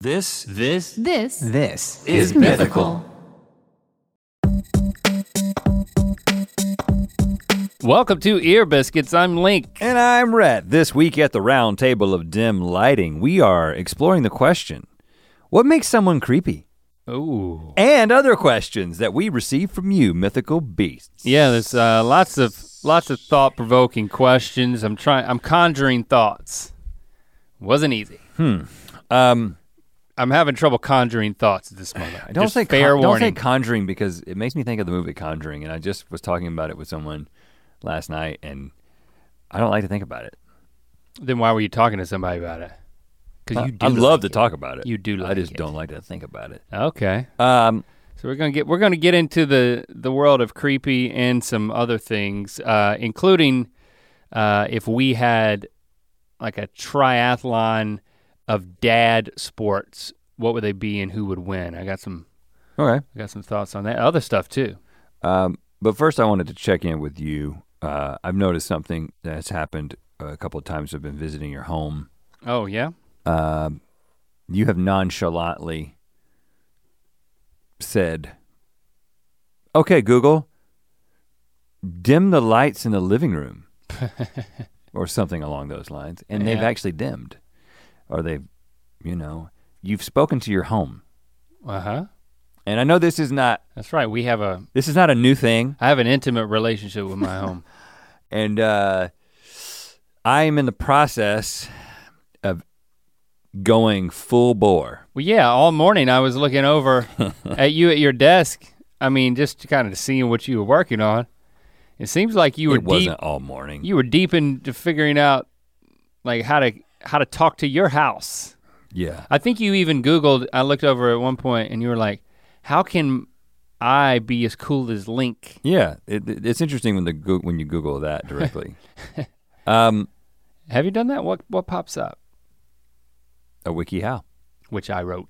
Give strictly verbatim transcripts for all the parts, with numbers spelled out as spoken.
This, this, This, This is mythical. Welcome to Ear Biscuits. I'm Link. And I'm Rhett. This week at the round table of dim lighting, we are exploring the question, what makes someone creepy? Ooh. And other questions that we receive from you, mythical beasts. Yeah, there's uh, lots of lots of thought-provoking questions. I'm trying. I'm conjuring thoughts. Wasn't easy. Hmm. Um, I'm having trouble conjuring thoughts at this moment. don't Just say fair con- don't warning. say Conjuring because it makes me think of the movie Conjuring, and I just was talking about it with someone last night, and I don't like to think about it. Then why were you talking to somebody about it? Because you do. I love like to it. talk about it. You do like I just it. don't like to think about it. Okay. Um, So we're gonna get we're gonna get into the the world of creepy and some other things, uh, including uh, if we had like a triathlon of dad sports, what would they be and who would win? I got some. okay. I got some thoughts on that. Other stuff too. Um, but first, I wanted to check in with you. Uh, I've noticed something that's happened a couple of times. I've been visiting your home. Oh yeah. Um, you have nonchalantly said, "Okay, Google, dim the lights in the living room," or something along those lines, and they've Yeah. actually dimmed, or they've, you know, you've spoken to your home. Uh huh. And I know this is not That's right. We have a. this is not a new thing. I have an intimate relationship with my home. And uh, I am in the process of going full bore. Well, yeah. All morning I was looking over at you at your desk. I mean, just kind of seeing what you were working on. It seems like you were It wasn't deep. all morning. You were deep into figuring out like how to how to talk to your house. yeah. I think you even Googled. I looked over at one point and you were like, "How can I be as cool as Link?" Yeah, it, it- it's interesting when the Goo- when you Google that directly. um, Have you done that? What what pops up? a WikiHow. Which I wrote.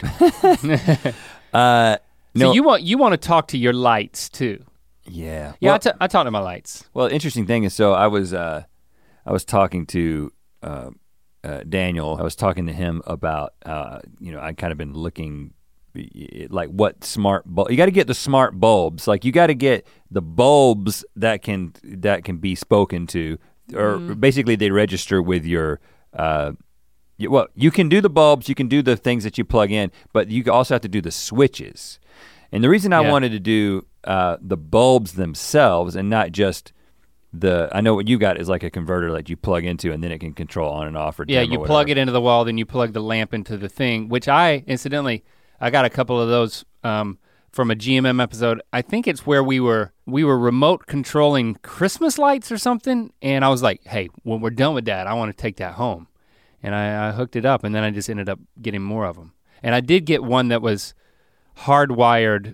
Uh, no. So you want you want to talk to your lights too? yeah. Yeah, I Well, ta- I talk to my lights. well, interesting thing is, so I was uh, I was talking to uh, uh, Daniel. I was talking to him about uh, you know, I'd kind of been looking like what smart bulb. You got to get the smart bulbs. Like you got to get the bulbs that can that can be spoken to, or Mm. basically they register with your. Uh, you- well, you can do the bulbs, you can do the things that you plug in, but you also have to do the switches. And the reason I Yeah. wanted to do uh, the bulbs themselves and not just the, I know what you got is like a converter that you plug into and then it can control on and off or Yeah, dim or you plug whatever. it into the wall, then you plug the lamp into the thing. Which I incidentally, I got a couple of those um, from a G M M episode. I think it's where we were we were remote controlling Christmas lights or something, and I was like, "Hey, when we're done with that, I want to take that home." And I, I hooked it up, and then I just ended up getting more of them. And I did get one that was hardwired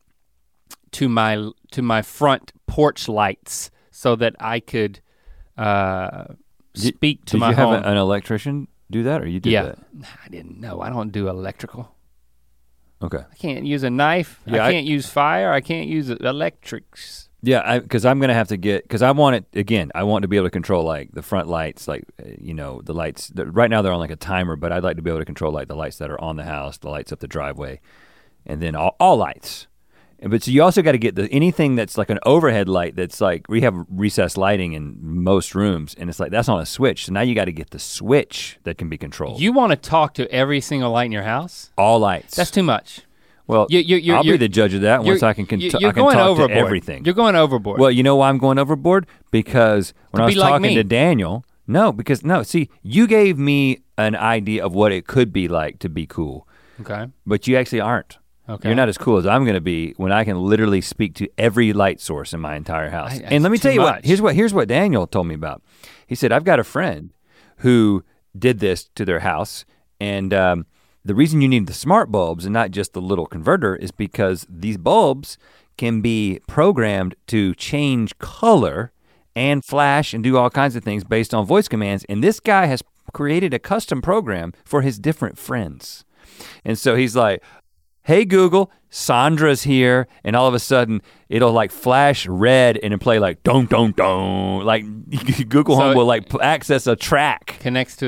to my to my front porch lights, so that I could uh, Did- speak to Did my you have home. an, an electrician do that or you did yeah, that? I didn't know. I don't do electrical. Okay. I can't use a knife. Yeah, I I- can't use fire. I can't use electrics. Yeah, because I'm gonna have to get, because I want it, again, I want to be able to control like the front lights, like, uh, you know, the lights, the, right now they're on like a timer, but I'd like to be able to control like the lights that are on the house, the lights up the driveway, and then all, all lights. And, but so you also gotta get the, anything that's like an overhead light that's like, we have recessed lighting in most rooms, and it's like, that's on a switch, so now you gotta get the switch that can be controlled. You want to talk to every single light in your house? all lights. That's too much. well, you- you- you're- I'll be you're- the judge of that once You're- I can, con- you- I you're can going talk overboard. to everything. You're going overboard. Well, you know why I'm going overboard? Because when To I was be like talking me. to Daniel, no, because no, see, you gave me an idea of what it could be like to be cool, okay. but you actually aren't. Okay. You're not as cool as I'm gonna be when I can literally speak to every light source in my entire house. I- and let me that's tell too you much. what, here's what, here's what Daniel told me about. He said, I've got a friend who did this to their house, and um, the reason you need the smart bulbs and not just the little converter is because these bulbs can be programmed to change color and flash and do all kinds of things based on voice commands. And this guy has created a custom program for his different friends. And so he's like, hey Google, Sandra's here, and all of a sudden it'll like flash red and it'll play like don don don. Like Google So Home will like p- access a track. Connects to his to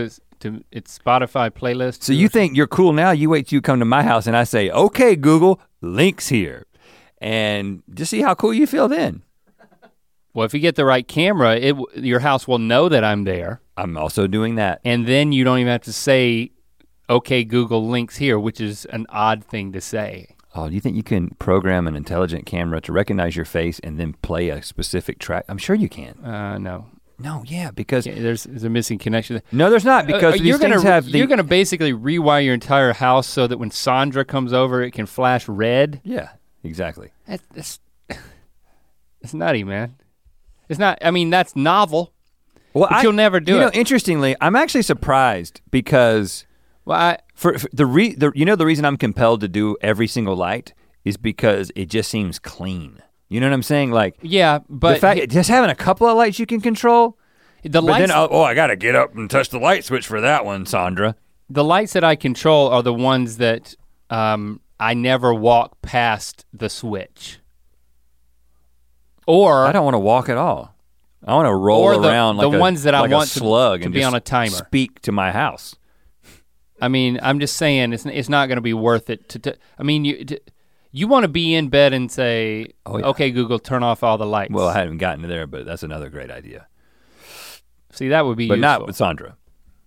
to its Spotify playlist. So you think you're cool now, you wait till you come to my house and I say, okay, Google, links here. And just see how cool you feel then. Well, if you get the right camera, it your house will know that I'm there. I'm also doing that. And then you don't even have to say, okay, Google, links here, which is an odd thing to say. Oh, do you think you can program an intelligent camera to recognize your face and then play a specific track? I'm sure you can. Uh, no. No, yeah, because yeah, there's, there's a missing connection. No, there's not, because uh, these you're things gonna, have the... You're gonna basically rewire your entire house so that when Sandra comes over, it can flash red? Yeah, exactly. That's, that's, it's nutty, man. It's not, I mean, that's novel, well, but I, you'll never do you it. You know, interestingly, I'm actually surprised because... Well, I, For, for the re the you know the reason I'm compelled to do every single light is because it just seems clean. You know what I'm saying? Like yeah, but the fact, just having a couple of lights you can control. The but lights. Then, oh, oh, I gotta get up and touch the light switch for that one, Sandra. The lights that I control are the ones that um, I never walk past the switch. Or I don't want to walk at all. I want to roll the, around like the a, ones that like I want a slug to, and to be just on a timer. Speak to my house. I mean, I'm just saying it's it's not going to be worth it to. to I mean, you to, you want to be in bed and say, oh, yeah. "Okay, Google, turn off all the lights." Well, I haven't gotten to there, but that's another great idea. See, that would be but useful. not with Sandra.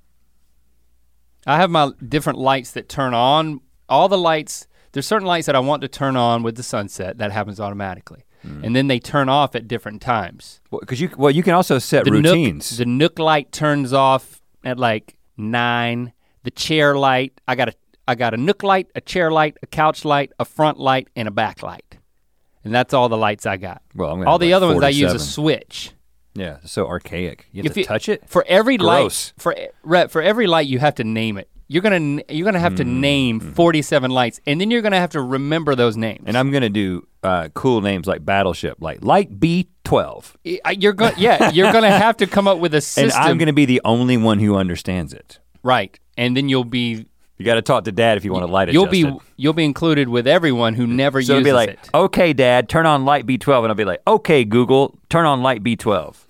I have my different lights that turn on. All the lights. There's certain lights that I want to turn on with the sunset. That happens automatically, mm. and then they turn off at different times. Well, because you well, you can also set the routines. Nook, the Nook light turns off at like nine. The chair light, I got a I got a Nook light, a chair light, a couch light, a front light, and a back light. And that's all the lights I got. Well, I'm all the like other ones I use a a switch. Yeah, so archaic. You have if to you, touch it? For every Gross. light, for for every light you have to name it. You're gonna you're gonna have to mm. name forty-seven lights, and then you're gonna have to remember those names. And I'm gonna do uh, cool names like Battleship, like Light B twelve. You're going yeah, you're gonna have to come up with a system. And I'm gonna be the only one who understands it. Right. And then you'll be You gotta talk to Dad if you want to light you'll adjust be it. You'll be included with everyone who never so uses it'll be like, it. Okay, Dad, turn on light B twelve, and I'll be like, okay, Google, turn on light B twelve.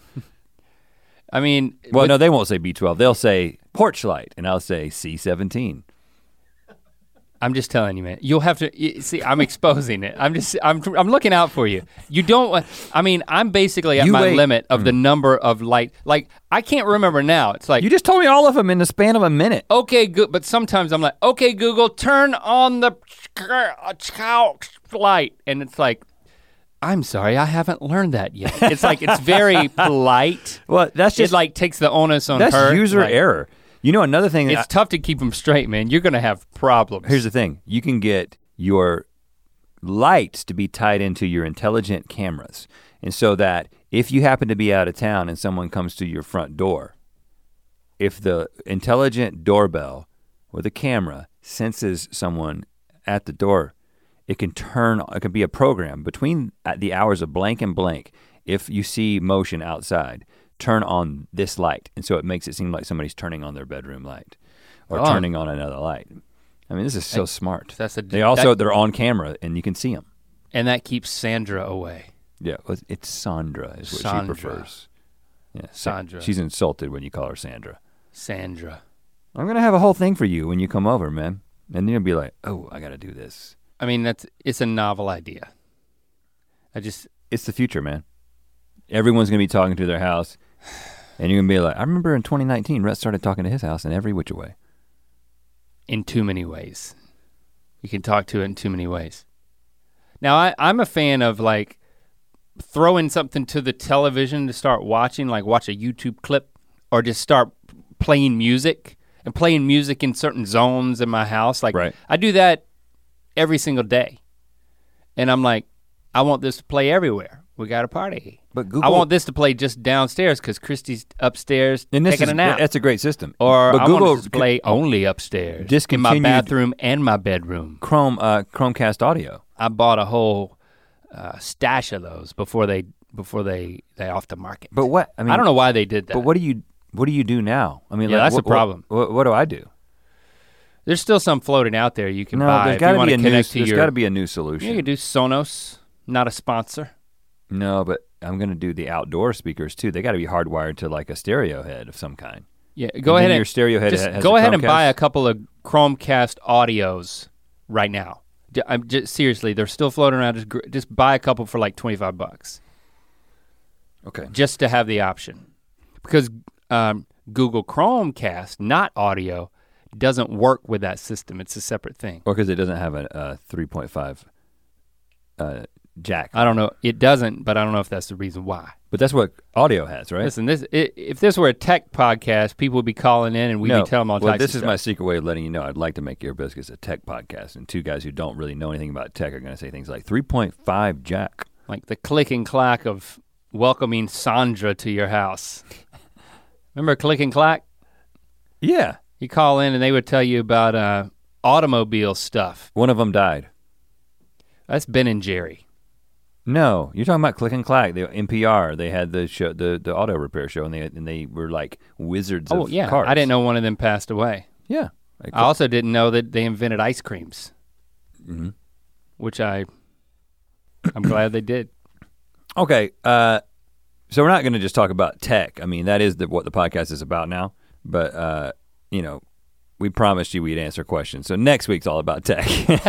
I mean, well, with, no, they won't say B twelve. They'll say porch light, and I'll say C seventeen. I'm just telling you, man. You'll have to you, see. I'm exposing it. I'm just. I'm. I'm looking out for you. You don't. I mean, I'm basically at you my wait. limit of mm. the number of light. Like, I can't remember now. It's like you just told me all of them in the span of a minute. Okay, good. But sometimes I'm like, okay, Google, turn on the couch light, and it's like, I'm sorry, I haven't learned that yet. It's like it's very polite. Well, that's just it like takes the onus on that's her. That's user like, error. You know another thing. It's I, tough to keep them straight, man. You're gonna have problems. Here's the thing. You can get your lights to be tied into your intelligent cameras. And so that if you happen to be out of town and someone comes to your front door, if the intelligent doorbell or the camera senses someone at the door, it can turn, it can be a program between the hours of blank and blank. If you see motion outside, turn on this light. And so it makes it seem like somebody's turning on their bedroom light or oh. turning on another light. I mean, this is so I, smart. That's a, they also, that, they're on camera and you can see them. And that keeps Sandra away. Yeah, it's Sandra is what Sandra. she prefers. Yeah, Sandra. She's insulted when you call her Sandra. Sandra. I'm gonna have a whole thing for you when you come over, man. And then you'll be like, oh, I gotta do this. I mean, that's it's a novel idea. I just. It's the future, man. Everyone's gonna be talking to their house. And you're gonna be like, I remember in twenty nineteen, Rhett started talking to his house in every which way. In too many ways. You can talk to it in too many ways. Now, I, I'm a fan of like throwing something to the television to start watching, like watch a YouTube clip or just start playing music and playing music in certain zones in my house. Like right. I do that every single day. And I'm like, I want this to play everywhere. We got a party. But Google, I want this to play just downstairs because Christy's upstairs and this taking is, a nap. That's a great system. Or but I Google want it to play only upstairs in my bathroom and my bedroom. Chrome, uh, Chromecast audio. I bought a whole uh, stash of those before they before they they off the market. But what I mean, I don't know why they did that. But what do you what do you do now? I mean, yeah, like, that's what, a problem. What, what, what do I do? There's still some floating out there you can no, buy there's if gotta you want be to a connect new, to there's your. There's got to be a new solution. You can do Sonos, not a sponsor. No, but I'm gonna do the outdoor speakers too. They got to be hardwired to like a stereo head of some kind. Yeah, go ahead and your stereo head just has go a ahead and Chromecast? buy a couple of Chromecast audios right now. J- I'm just seriously, they're still floating around. Just gr- just buy a couple for like twenty-five bucks. Okay. Just to have the option, because um, Google Chromecast, not audio, doesn't work with that system. It's a separate thing. Or because it doesn't have a, a three point five uh, jack. I don't know. It doesn't, but I don't know if that's the reason why. But that's what audio has, right? Listen, this i if this were a tech podcast, people would be calling in and we'd no. be telling them all well, types this of is stuff. my secret way of letting you know I'd like to make Ear Biscuits a tech podcast, and two guys who don't really know anything about tech are gonna say things like three point five jack. Like the click and clack of welcoming Sandra to your house. Remember click and clack? Yeah. You call in and they would tell you about uh, automobile stuff. One of them died. That's Ben and Jerry. No, you're talking about Click and Clack, the N P R. They had the show, the, the auto repair show, and they and they were like wizards Oh of yeah, cars. I didn't know one of them passed away. Yeah. Like, I also didn't know that they invented ice creams, mhm. which I, I'm glad they did. Okay, uh, so we're not gonna just talk about tech. I mean, that is the, what the podcast is about now, but uh, you know, we promised you we'd answer questions. So next week's all about tech.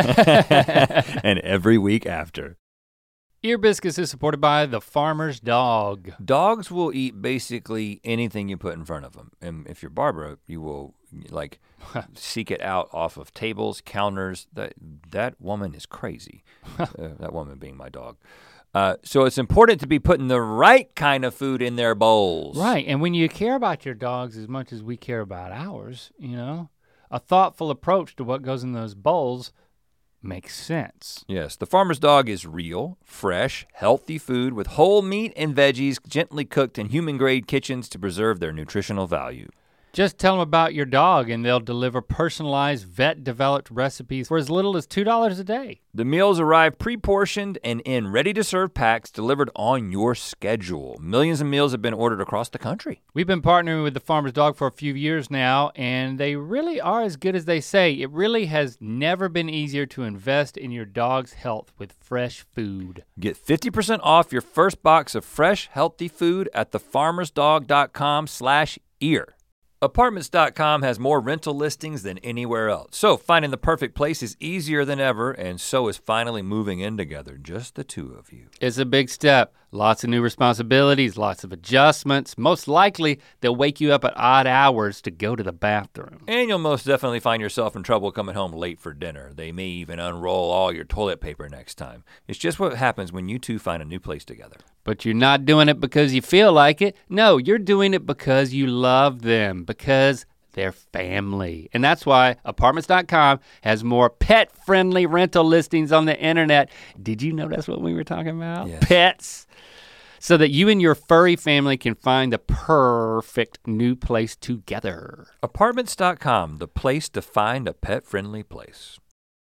And every week after. Ear Biscuits is supported by the Farmer's Dog. Dogs will eat basically anything you put in front of them. And if you're Barbara, you will like seek it out off of tables, counters. That that woman is crazy. uh, that woman being my dog. Uh, so it's important to be putting the right kind of food in their bowls. Right, and when you care about your dogs as much as we care about ours, you know, a thoughtful approach to what goes in those bowls makes sense. Yes, the Farmer's Dog is real, fresh, healthy food with whole meat and veggies gently cooked in human-grade kitchens to preserve their nutritional value. Just tell them about your dog and they'll deliver personalized, vet-developed recipes for as little as two dollars a day. The meals arrive pre-portioned and in ready-to-serve packs delivered on your schedule. Millions of meals have been ordered across the country. We've been partnering with the Farmer's Dog for a few years now, and they really are as good as they say. It really has never been easier to invest in your dog's health with fresh food. Get fifty percent off your first box of fresh, healthy food at the farmers dog dot com slash ear. Apartments dot com has more rental listings than anywhere else. So finding the perfect place is easier than ever, and so is finally moving in together, just the two of you. It's a big step. Lots of new responsibilities, lots of adjustments. Most likely, they'll wake you up at odd hours to go to the bathroom. And you'll most definitely find yourself in trouble coming home late for dinner. They may even unroll all your toilet paper next time. It's just what happens when you two find a new place together. But you're not doing it because you feel like it. No, you're doing it because you love them, because they're family. And that's why Apartments dot com has more pet-friendly rental listings on the internet. Did you know that's what we were talking about? Yes. Pets. So that you and your furry family can find the perfect new place together. Apartments dot com, the place to find a pet-friendly place.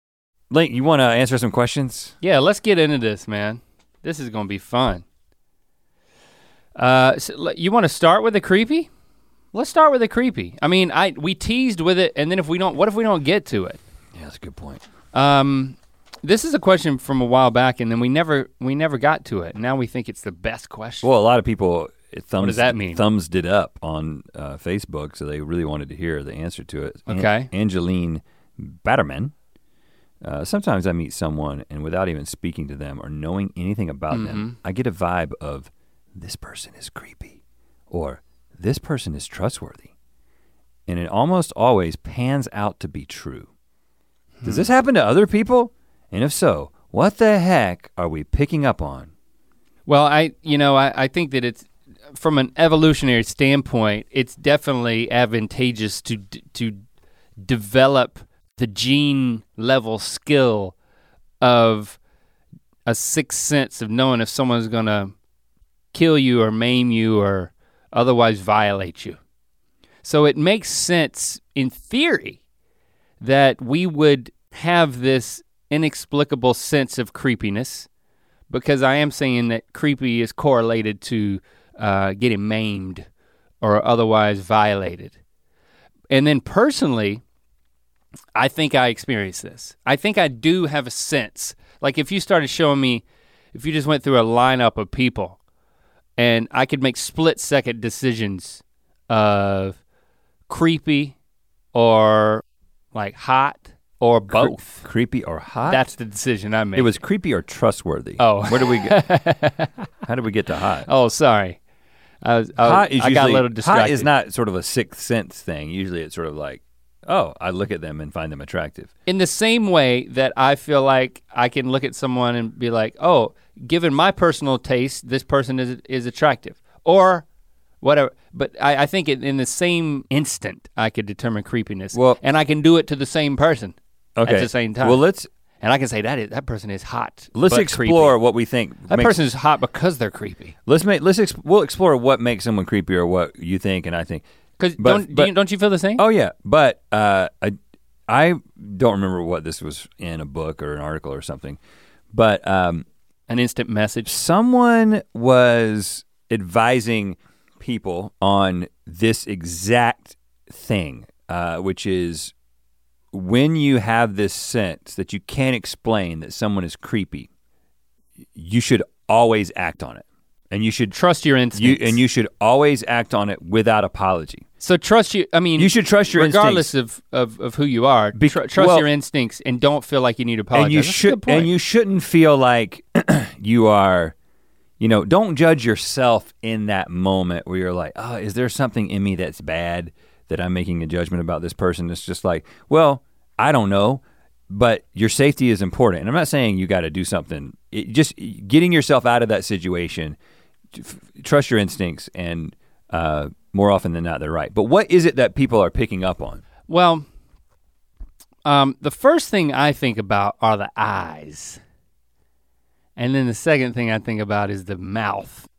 Link, you wanna answer some questions? Yeah, let's get into this, man. This is gonna be fun. Uh, so you wanna start with the creepy? Let's start with the creepy. I mean, I we teased with it, and then if we don't, what if we don't get to it? Yeah, that's a good point. Um, this is a question from a while back, and then we never we never got to it. Now we think it's the best question. Well, a lot of people it thumbs, What does that mean? thumbs it up on uh, Facebook, so they really wanted to hear the answer to it. An- Okay. Angeline Batterman. Uh, sometimes I meet someone, and without even speaking to them or knowing anything about Mm-hmm. them, I get a vibe of, this person is creepy, or this person is trustworthy. And it almost always pans out to be true. Does this happen to other people? And if so, what the heck are we picking up on? Well, I you know I, I think that it's from an evolutionary standpoint, it's definitely advantageous to d- to develop the gene level skill of a sixth sense of knowing if someone's gonna kill you or maim you or otherwise violate you. So it makes sense in theory that we would have this inexplicable sense of creepiness, because I am saying that creepy is correlated to uh, getting maimed or otherwise violated. And then personally, I think I experienced this. I think I do have a sense. Like if you started showing me, if you just went through a lineup of people and I could make split second decisions of creepy or like hot or both. Cre- creepy or hot? That's the decision I made. It was creepy or trustworthy. Oh. Where did we get? How did we get to hot? Oh, sorry. I, was, I, hot is I usually, got a little distracted. Hot is not sort of a sixth sense thing. Usually it's sort of like, oh, I look at them and find them attractive. In the same way that I feel like I can look at someone and be like, oh, given my personal taste, this person is is attractive. Or whatever, but I, I think it, in the same instant, I could determine creepiness. Well, and I can do it to the same person okay. at the same time. Well, let's and I can say that is, that person is hot. Let's but explore creepy. what we think. That makes, person is hot because they're creepy. Let's make let's exp- we'll explore what makes someone creepy or what you think and I think. Because don't do you, don't you feel the same? Oh yeah, but uh, I I don't remember what this was in a book or an article or something, but um, an instant message. Someone was advising people on this exact thing, uh, which is when you have this sense that you can't explain that someone is creepy, you should always act on it. And you should trust your instincts. You, and you should always act on it without apology. So trust you, I mean. You should trust your regardless instincts. Regardless of, of, of who you are, Be- tr- trust well, your instincts and don't feel like you need to apologize. And you, That's should, a good point. and you shouldn't feel like you are, you know, don't judge yourself in that moment where you're like, oh, is there something in me that's bad that I'm making a judgment about this person? It's just like, well, I don't know, but your safety is important. And I'm not saying you gotta do something, it, just getting yourself out of that situation, f- trust your instincts and uh, more often than not, they're right. But what is it that people are picking up on? Well, um, the first thing I think about are the eyes. And then the second thing I think about is the mouth.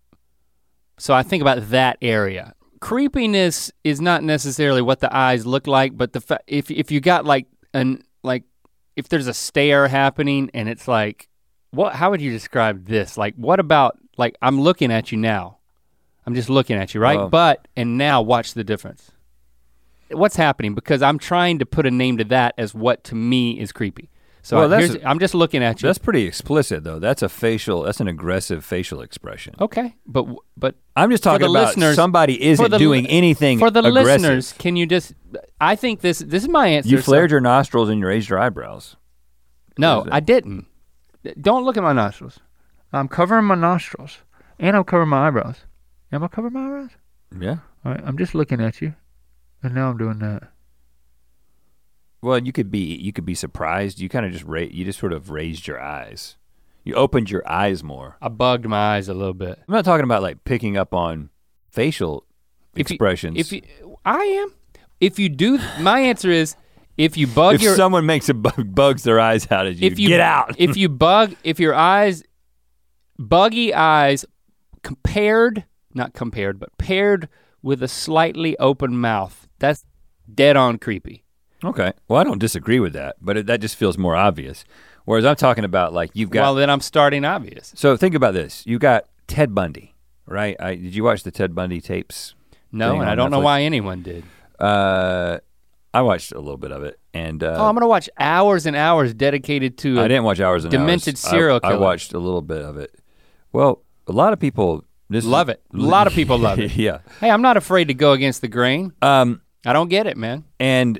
So I think about that area. Creepiness is not necessarily what the eyes look like, but the fa- if if you got like an like if there's a stare happening and it's like, what? How would you describe this? Like, what about like I'm looking at you now? I'm just looking at you, right? Oh. But and now watch the difference. What's happening? Because I'm trying to put a name to that as what to me is creepy. So well, here's, I'm just looking at you. That's pretty explicit though. That's a facial, that's an aggressive facial expression. Okay, but but I'm just talking about somebody isn't the, doing anything For the aggressive. listeners, can you just, I think this this is my answer. You flared so, your nostrils and you raised your eyebrows. No, I didn't. Don't look at my nostrils. I'm covering my nostrils and I'm covering my eyebrows. Am I covering my eyebrows? Yeah. All right, I'm just looking at you and now I'm doing that. Well, you could be you could be surprised. You kind of just ra- you just sort of raised your eyes. You opened your eyes more. I bugged my eyes a little bit. I'm not talking about like picking up on facial if expressions. You, if you, I am. If you do, my answer is if you bug if your. If someone makes a bug, bugs their eyes out at you, if you get out. If you bug, if your eyes, buggy eyes, compared, not compared, but paired with a slightly open mouth, that's dead on creepy. Okay, well I don't disagree with that, but it, that just feels more obvious. Whereas I'm talking about like you've got- Well then I'm starting obvious. So think about this, you got Ted Bundy, right? I, did you watch the Ted Bundy tapes? No, and I don't Netflix? know why anyone did. Uh, I watched a little bit of it and- uh, Oh, I'm gonna watch hours and hours dedicated to- I didn't watch hours and demented hours. serial I, killer. I watched a little bit of it. Well, a lot of people- this Love is, it, a lot of people love it. Yeah. Hey, I'm not afraid to go against the grain. Um, I don't get it, man. And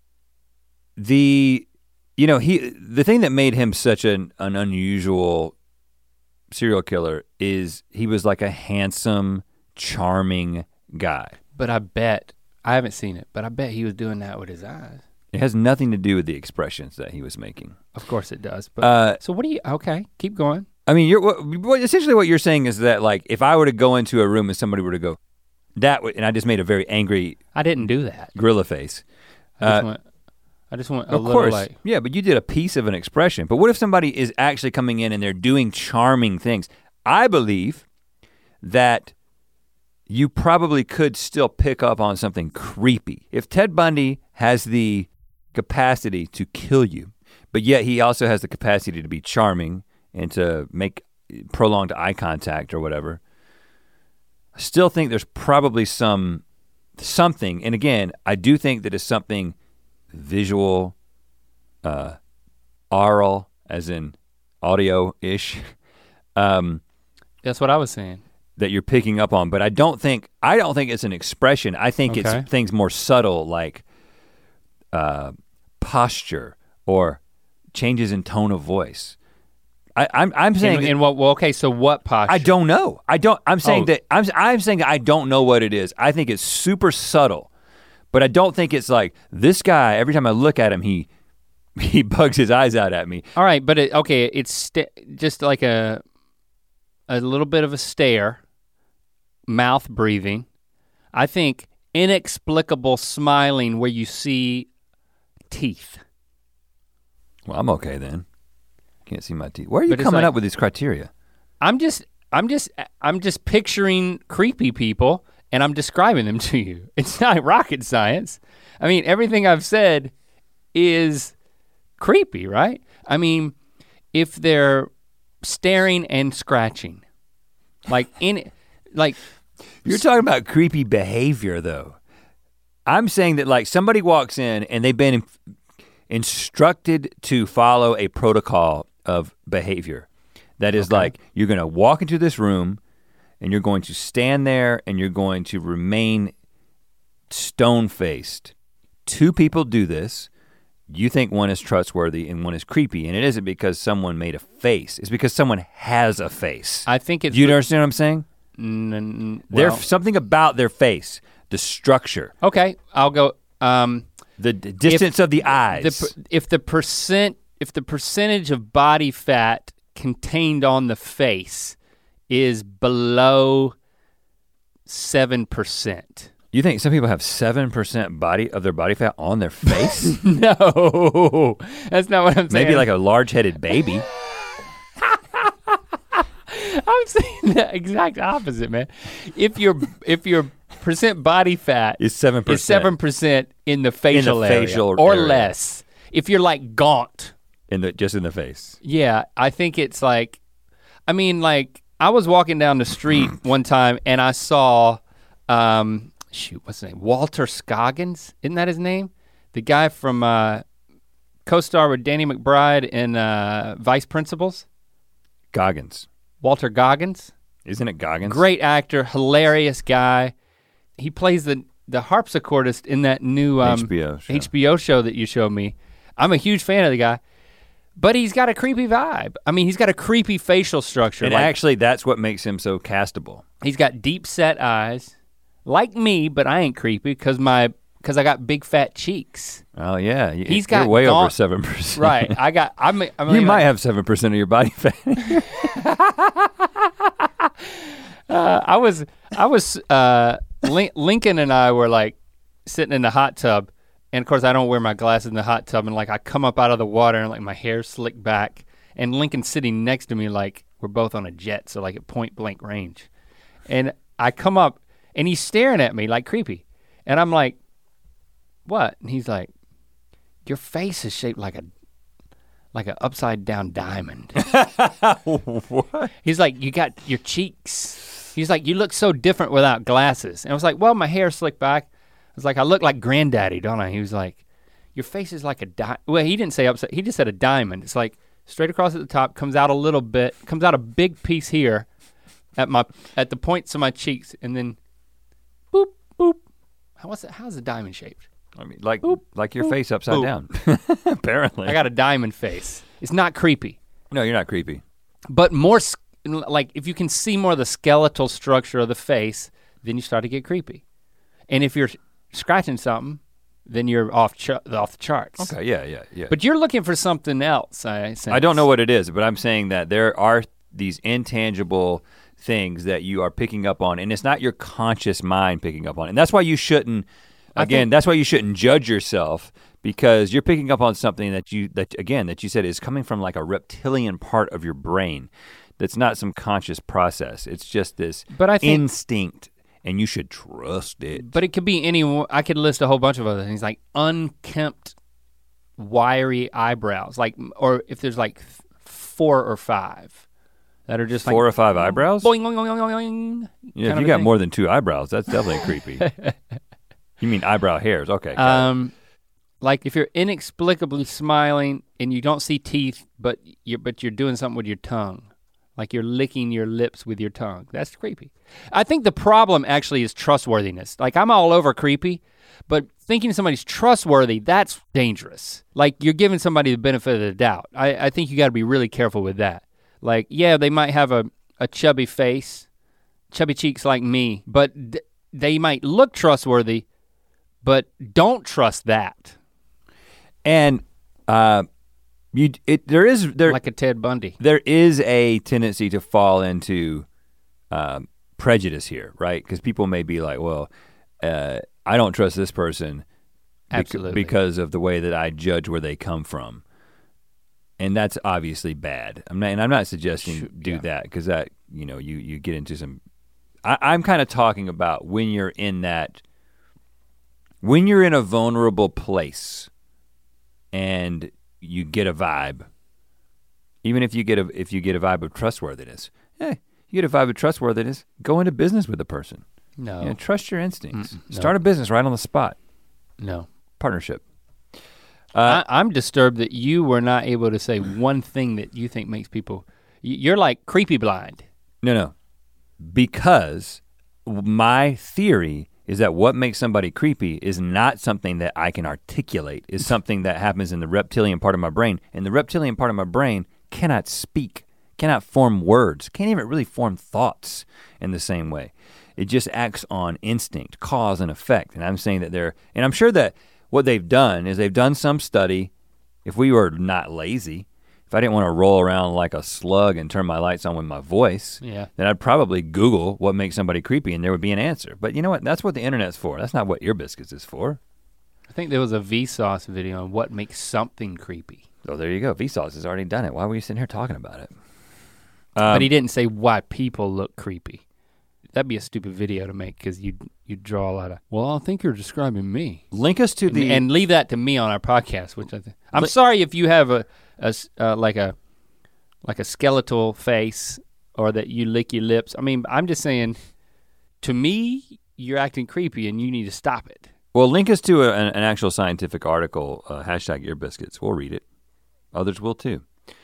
the, you know, he, the thing that made him such an, an unusual serial killer is he was like a handsome, charming guy. But I bet, I haven't seen it, but I bet he was doing that with his eyes. It has nothing to do with the expressions that he was making. Of course it does, but, uh, so what do you, okay, keep going. I mean, you're, what, what, essentially what you're saying is that like, if I were to go into a room and somebody were to go, that would, and I just made a very angry- I didn't do that. Gorilla face. I just uh, went, I just went a of little course, like. Yeah, but you did a piece of an expression. But what if somebody is actually coming in and they're doing charming things? I believe that you probably could still pick up on something creepy. If Ted Bundy has the capacity to kill you, but yet he also has the capacity to be charming and to make prolonged eye contact or whatever, I still think there's probably some, something, and again, I do think that it's something visual, uh, aural, as in audio-ish. Um, That's what I was saying. that you're picking up on, but I don't think I don't think it's an expression. I think Okay. it's things more subtle like uh, posture or changes in tone of voice. I, I'm I'm saying In, that- in what? Well, okay. So what posture? I don't know. I don't. I'm saying Oh. that I'm I'm saying I don't know what it is. I think it's super subtle, but I don't think it's like this guy. Every time I look at him, he he bugs his eyes out at me. All right, but it, okay, it's sta just like a a little bit of a stare, mouth breathing. I think inexplicable smiling where you see teeth. Well, I'm okay then. Can't see my teeth. Where are you But it's coming like- up with these criteria? I'm just I'm just I'm just picturing creepy people and I'm describing them to you. It's not rocket science. I mean, everything I've said is creepy, right? I mean, if they're staring and scratching, like in, like You're talking about creepy behavior though. I'm saying that like somebody walks in and they've been in- instructed to follow a protocol of behavior. That is Okay. like, you're gonna walk into this room and you're going to stand there and you're going to remain stone-faced. Two people do this. You think one is trustworthy and one is creepy, and it isn't because someone made a face. It's because someone has a face. I think it's Do you understand what I'm saying? N- n- There's well, something about their face, the structure, okay, I'll go. Um, the d- distance of the eyes. the per- if the percent if the percentage of body fat contained on the face is below seven percent. you think some people have seven percent body of their body fat on their face? No, that's not what I'm saying. Maybe like a large-headed baby. I'm saying the exact opposite, man. If your if your percent body fat Is seven percent. is seven percent in the facial area facial or area. less, if you're like gaunt. in the just in the face. Yeah, I think it's like, I mean, like I was walking down the street one time and I saw, um, shoot, what's his name? Walter Scoggins, isn't that his name? The guy from uh, co-star with Danny McBride in uh, Vice Principals. Goggins. Walter Goggins, Isn't it Goggins? great actor, hilarious guy. He plays the the harpsichordist in that new um, H B O show. H B O show that you showed me. I'm a huge fan of the guy. But he's got a creepy vibe. I mean, he's got a creepy facial structure. And like, actually, that's what makes him so castable. he's got deep set eyes, like me, but I ain't creepy because my because I got big fat cheeks. Oh yeah, you, He's you're got way over gaunt- seven percent. Right. I got. I'm. I mean, You might like, have seven percent of your body fat. Uh, I was. I was. Uh, Lin- Lincoln and I were like sitting in the hot tub, and of course I don't wear my glasses in the hot tub, and like I come up out of the water and like my hair's slicked back, and Lincoln's sitting next to me like we're both on a jet, so like at point blank range, and I come up and he's staring at me like creepy, and I'm like, what? And he's like, your face is shaped like a like an upside down diamond. What? He's like, you got your cheeks. He's like, you look so different without glasses. And I was like, well, my hair slicked back. I was like, I look like granddaddy, don't I? He was like, your face is like a di-. Well, he didn't say upside, he just said a diamond. It's like straight across at the top, comes out a little bit, comes out a big piece here at my at the points of my cheeks, and then boop, boop. How, what's it, how's a diamond shaped? I mean, like Boop, like your boop, face upside boop. down. Apparently. I got a diamond face. It's not creepy. No, you're not creepy. But more, s- like if you can see more of the skeletal structure of the face, then you start to get creepy. And if you're scratching something, then you're off ch- off the charts. Okay, yeah, yeah, yeah. But you're looking for something else, I sense. I don't know what it is, but I'm saying that there are these intangible things that you are picking up on, and it's not your conscious mind picking up on. And that's why you shouldn't, I again, think- that's why you shouldn't judge yourself, because you're picking up on something that you, that again, that you said is coming from like a reptilian part of your brain. That's not some conscious process. It's just this But I think- instinct, and you should trust it. But it could be any. I could list a whole bunch of other things, like unkempt, wiry eyebrows, like, or if there's like th- four or five that are just Four like or five eyebrows? boing, boing, boing, boing, boing, Yeah, if kind you of a got thing. more than two eyebrows, that's definitely creepy. You mean eyebrow hairs? Okay. got it. Um, like if you're inexplicably smiling and you don't see teeth, but you're but you're doing something with your tongue, Like you're licking your lips with your tongue. That's creepy. I think the problem actually is trustworthiness. Like I'm all over creepy, but thinking somebody's trustworthy, that's dangerous. Like you're giving somebody the benefit of the doubt. I, I think you gotta be really careful with that. Like, yeah, they might have a, a chubby face, chubby cheeks like me, but th- they might look trustworthy, but don't trust that. And uh, you, it, there is there like a Ted Bundy. There is a tendency to fall into um, prejudice here, right? Because people may be like, well, uh, I don't trust this person Absolutely. bec- because of the way that I judge where they come from. And that's obviously bad. I'm not, and I'm not suggesting Shoot, do yeah. that because that, you know, you, you get into some, I, I'm kind of talking about when you're in that, when you're in a vulnerable place and you get a vibe, even if you get a if you get a vibe of trustworthiness, hey, you get a vibe of trustworthiness, go into business with the person. No. You know, trust your instincts. Mm-mm, no. Start a business right on the spot. No. Partnership. Uh, I, I'm disturbed that you were not able to say one thing that you think makes people, you're like creepy blind. no, no, because my theory is that what makes somebody creepy is not something that I can articulate, is something that happens in the reptilian part of my brain. And the reptilian part of my brain cannot speak, cannot form words, can't even really form thoughts in the same way. It just acts on instinct, cause and effect. And I'm saying that they're, and I'm sure that what they've done is they've done some study. If we were not lazy, if I didn't want to roll around like a slug and turn my lights on with my voice, yeah. then I'd probably Google what makes somebody creepy and there would be an answer. But you know what, that's what the internet's for. That's not what Ear Biscuits is for. I think there was a Vsauce video on what makes something creepy. Oh, there you go, Vsauce has already done it. Why were you sitting here talking about it? Um, but he Um, didn't say why people look creepy. That'd be a stupid video to make because you you draw a lot of, well, I think you're describing me. Link us to And, the- and leave that to me on our podcast, which I think, I'm Li- sorry if you have a, a s- uh, like a, like a skeletal face or that you lick your lips. I mean, I'm just saying, to me, you're acting creepy and you need to stop it. Well, link us to a, an, an actual scientific article, uh, hashtag Ear Biscuits. We'll read it. Others will too.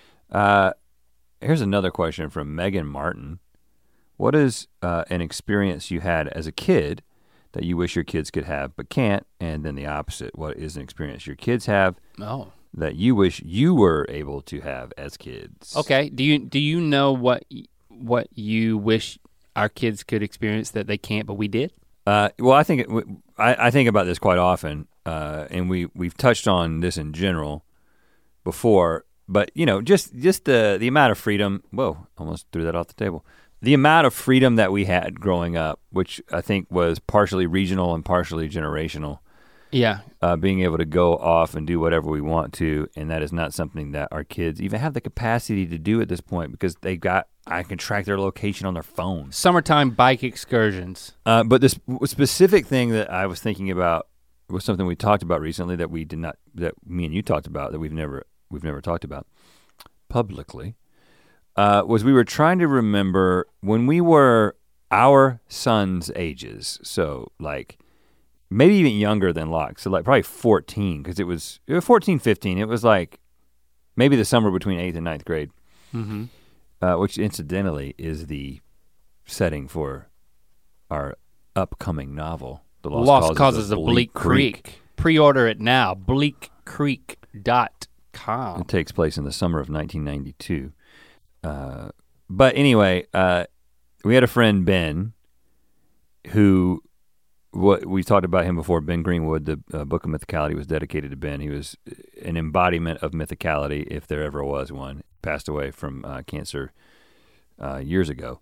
Uh, here's another question from Megan Martin. What is uh, an experience you had as a kid that you wish your kids could have but can't? And then the opposite, what is an experience your kids have Oh. that you wish you were able to have as kids? Okay, do you do you know what y- what you wish our kids could experience that they can't but we did? Uh, well, I think it, w- I, I think about this quite often, uh, and we we've touched on this in general before. But you know, just just the the amount of freedom. Whoa, almost threw that off the table. The amount of freedom that we had growing up, which I think was partially regional and partially generational. Yeah. Uh, being able to go off and do whatever we want to, and that is not something that our kids even have the capacity to do at this point because they got, I can track their location on their phones. Summertime bike excursions. Uh, but this specific thing that I was thinking about was something we talked about recently that we did not, that me and you talked about that we've never, we've never talked about publicly, uh, was we were trying to remember when we were our sons' ages. So like, maybe even younger than Locke, so like probably fourteen, because it was, it was fourteen, fifteen. It was like maybe the summer between eighth and ninth grade, Mm-hmm. uh, which incidentally is the setting for our upcoming novel, The Lost, Lost Causes, Causes of of Bleak, Bleak Creek. Pre-order it now, bleak creek dot com. It takes place in the summer of nineteen ninety-two. Uh, but anyway, uh, we had a friend, Ben, who, what we talked about him before, Ben Greenwood. The uh, Book of Mythicality was dedicated to Ben. He was an embodiment of mythicality, if there ever was one. Passed away from uh, cancer uh, years ago.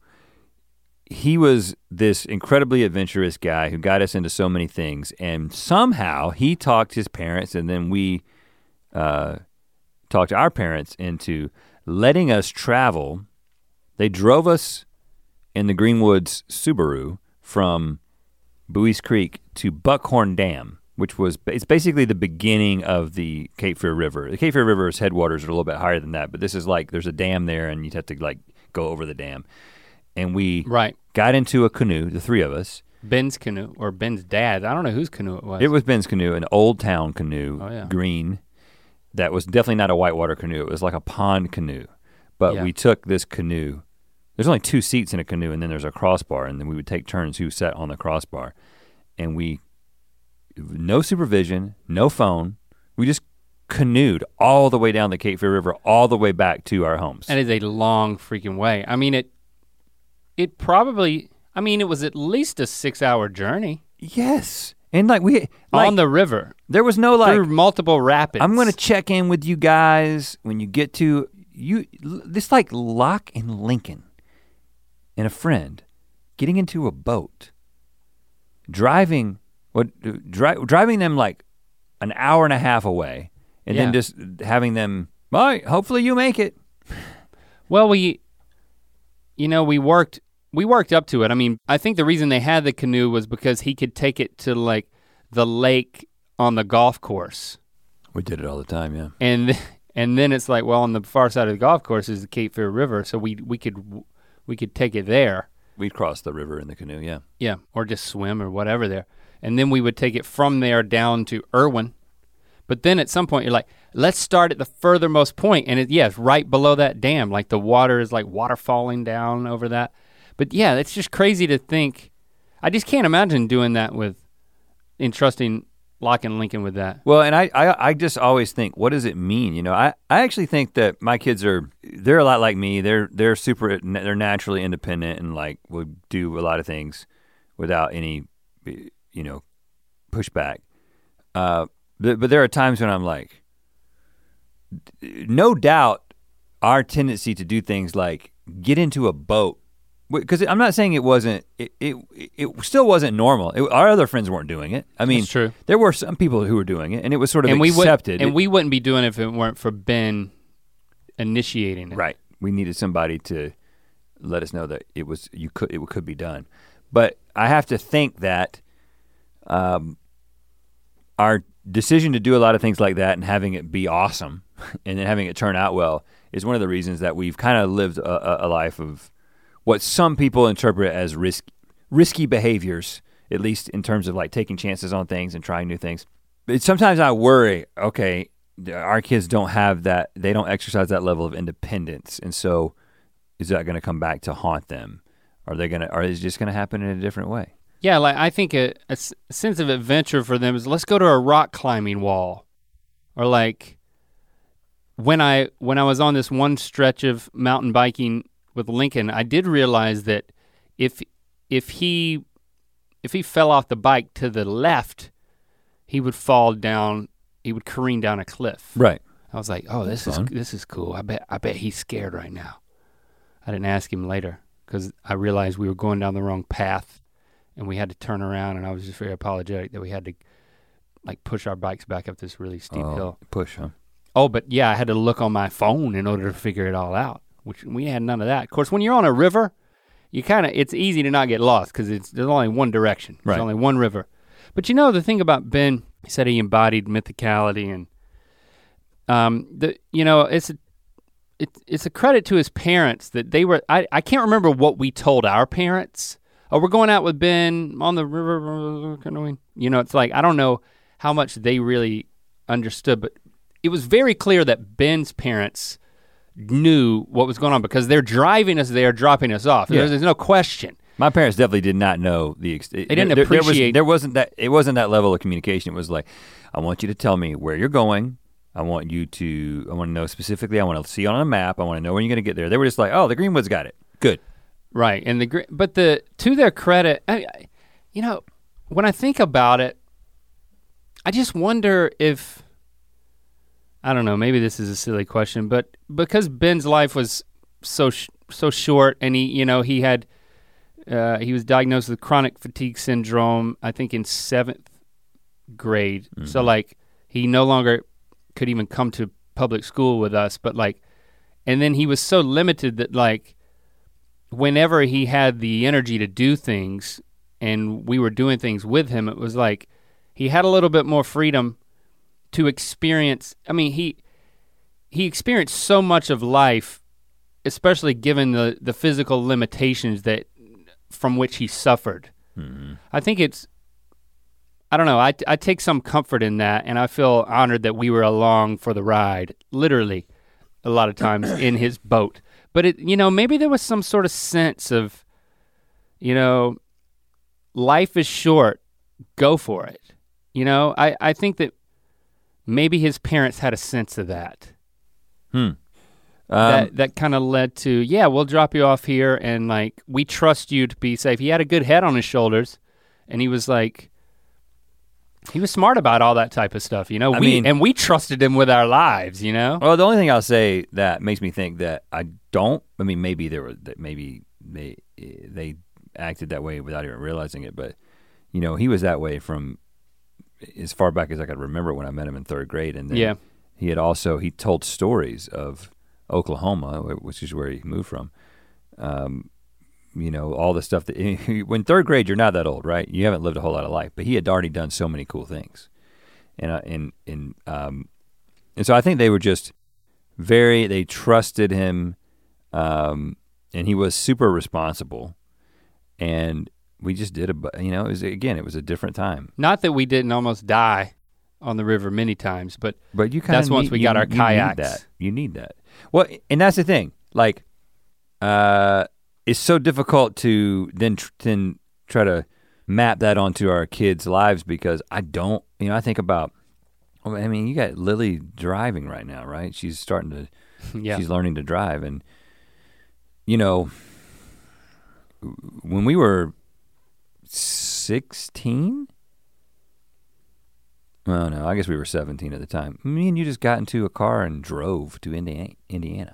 He was this incredibly adventurous guy who got us into so many things, and somehow he talked his parents, and then we uh, talked our parents into letting us travel. They drove us in the Greenwoods Subaru from Buies Creek to Buckhorn Dam, which was, it's basically the beginning of the Cape Fear River. The Cape Fear River's headwaters are a little bit higher than that, but this is like, there's a dam there and you'd have to like go over the dam. And we Right. got into a canoe, the three of us. Ben's canoe, or Ben's dad. I don't know whose canoe it was. It was Ben's canoe, an Old Town canoe, Oh, yeah. green. That was definitely not a whitewater canoe. It was like a pond canoe. But Yeah. we took this canoe there's only two seats in a canoe and then there's a crossbar, and then we would take turns who sat on the crossbar. And we, no supervision, no phone, we just canoed all the way down the Cape Fear River, all the way back to our homes. That is a long freaking way. I mean, it, it probably, I mean, it was at least a six hour journey. Yes, and like we, like, on the river. There was no like- through multiple rapids. I'm gonna check in with you guys when you get to, you, this like Locke and Lincoln and a friend getting into a boat, driving, what, dri driving them like an hour and a half away, and yeah. then just having them, all right, hopefully you make it. Well, we, you know, we worked, we worked up to it. I mean, I think the reason they had the canoe was because he could take it to like the lake on the golf course. We did it all the time, yeah. And and then it's like, well, on the far side of the golf course is the Cape Fear River, so we we could we could take it there. We'd cross the river in the canoe, yeah. Yeah, or just swim or whatever there. And then we would take it from there down to Irwin. But then at some point you're like, let's start at the furthermost point, and it, yeah, it's right below that dam. Like the water is like water falling down over that. But yeah, it's just crazy to think. I just can't imagine doing that with, entrusting Locke and Lincoln with that. Well, and I, I, I just always think, what does it mean? You know, I, I actually think that my kids are, they're a lot like me. They're, they're super, they're naturally independent and like would do a lot of things without any, you know, pushback. Uh, but, but there are times when I'm like, no doubt our tendency to do things like get into a boat, because I'm not saying it wasn't, it it, it still wasn't normal. It, our other friends weren't doing it. I mean, That's true. There were some people who were doing it, and it was sort of and accepted. We would, and it, we wouldn't be doing it if it weren't for Ben initiating it. Right. We needed somebody to let us know that it was, you could, it could be done. But I have to think that um, our decision to do a lot of things like that and having it be awesome and then having it turn out well is one of the reasons that we've kind of lived a, a life of what some people interpret as risk, risky behaviors, at least in terms of like taking chances on things and trying new things. But sometimes I worry, okay, our kids don't have that, they don't exercise that level of independence, and so is that gonna come back to haunt them? Are they gonna, or is it just gonna happen in a different way? Yeah, like I think a, a sense of adventure for them is, let's go to a rock climbing wall. Or like when I when I was on this one stretch of mountain biking with Lincoln, I did realize that if if he if he fell off the bike to the left, he would fall down, he would careen down a cliff. Right. I was like, oh, this is this is cool. I bet I bet he's scared right now. I didn't ask him later because I realized we were going down the wrong path and we had to turn around, and I was just very apologetic that we had to like push our bikes back up this really steep oh, hill. Push, huh? Oh, but yeah, I had to look on my phone in order to figure it all out, which we had none of that. Of course, when you're on a river, you kind of, it's easy to not get lost because it's there's only one direction. There's right. only one river. But you know, the thing about Ben, he said he embodied mythicality, and um, the you know, it's a, it's it's a credit to his parents that they were, I, I can't remember what we told our parents. Oh, we're going out with Ben on the river canoeing. You know, it's like, I don't know how much they really understood, but it was very clear that Ben's parents knew what was going on because they're driving us there, dropping us off. Yeah. There's, there's no question. My parents definitely did not know the. Ex- they didn't there, appreciate. There, was, there wasn't that. It wasn't that level of communication. It was like, I want you to tell me where you're going. I want you to. I want to know specifically. I want to see on a map. I want to know when you're going to get there. They were just like, oh, the Greenwoods got it. Good. Right, and the but the to their credit, I, you know, when I think about it, I just wonder if, I don't know, maybe this is a silly question, but because Ben's life was so sh- so short, and he, you know, he had, uh, he was diagnosed with chronic fatigue syndrome, I think in seventh grade. Mm-hmm. So like, he no longer could even come to public school with us, but like, and then he was so limited that like, whenever he had the energy to do things and we were doing things with him, it was like he had a little bit more freedom to experience. I mean, he he experienced so much of life, especially given the, the physical limitations that from which he suffered. Mm-hmm. I think it's, I don't know, I, I take some comfort in that, and I feel honored that we were along for the ride, literally a lot of times in his boat. But it, you know, maybe there was some sort of sense of, you know, life is short, go for it. You know, I, I think that maybe his parents had a sense of that. Hmm. Um, that that kind of led to, yeah, we'll drop you off here and like, we trust you to be safe. He had a good head on his shoulders and he was like, he was smart about all that type of stuff, you know? I we mean, and we trusted him with our lives, you know? Well, the only thing I'll say that makes me think that I don't, I mean, maybe there were, that maybe they, they acted that way without even realizing it, but you know, he was that way from as far back as I could remember when I met him in third grade. And then yeah. he had also, he told stories of Oklahoma, which is where he moved from. Um, you know, all the stuff that, when third grade, you're not that old, right? You haven't lived a whole lot of life, but he had already done so many cool things. And, uh, and, and, um, and so I think they were just very, they trusted him, um, and he was super responsible. And we just did a, you know, it was, again, it was a different time. Not that we didn't almost die on the river many times, but, but you kind of that's once need, we you, got our you kayaks. Need that. You need that. Well, and that's the thing. Like, uh, it's so difficult to then tr- then try to map that onto our kids' lives because I don't. You know, I think about. I mean, you got Lily driving right now, right? She's starting to. yeah. She's learning to drive, and you know, when we were sixteen. Well, no, I guess we were seventeen at the time. Me and you just got into a car and drove to Indiana. Indiana.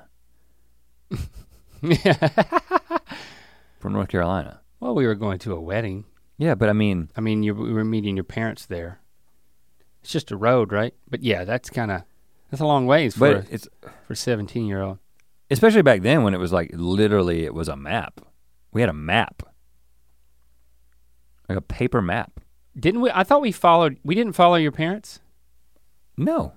From North Carolina. Well, we were going to a wedding. Yeah, but I mean. I mean, you, we were meeting your parents there. It's just a road, right? But yeah, that's kind of, that's a long ways for, but it's, for a seventeen year old. Especially back then when it was like, literally it was a map. We had a map. Like a paper map. Didn't we, I thought we followed, we didn't follow your parents? No.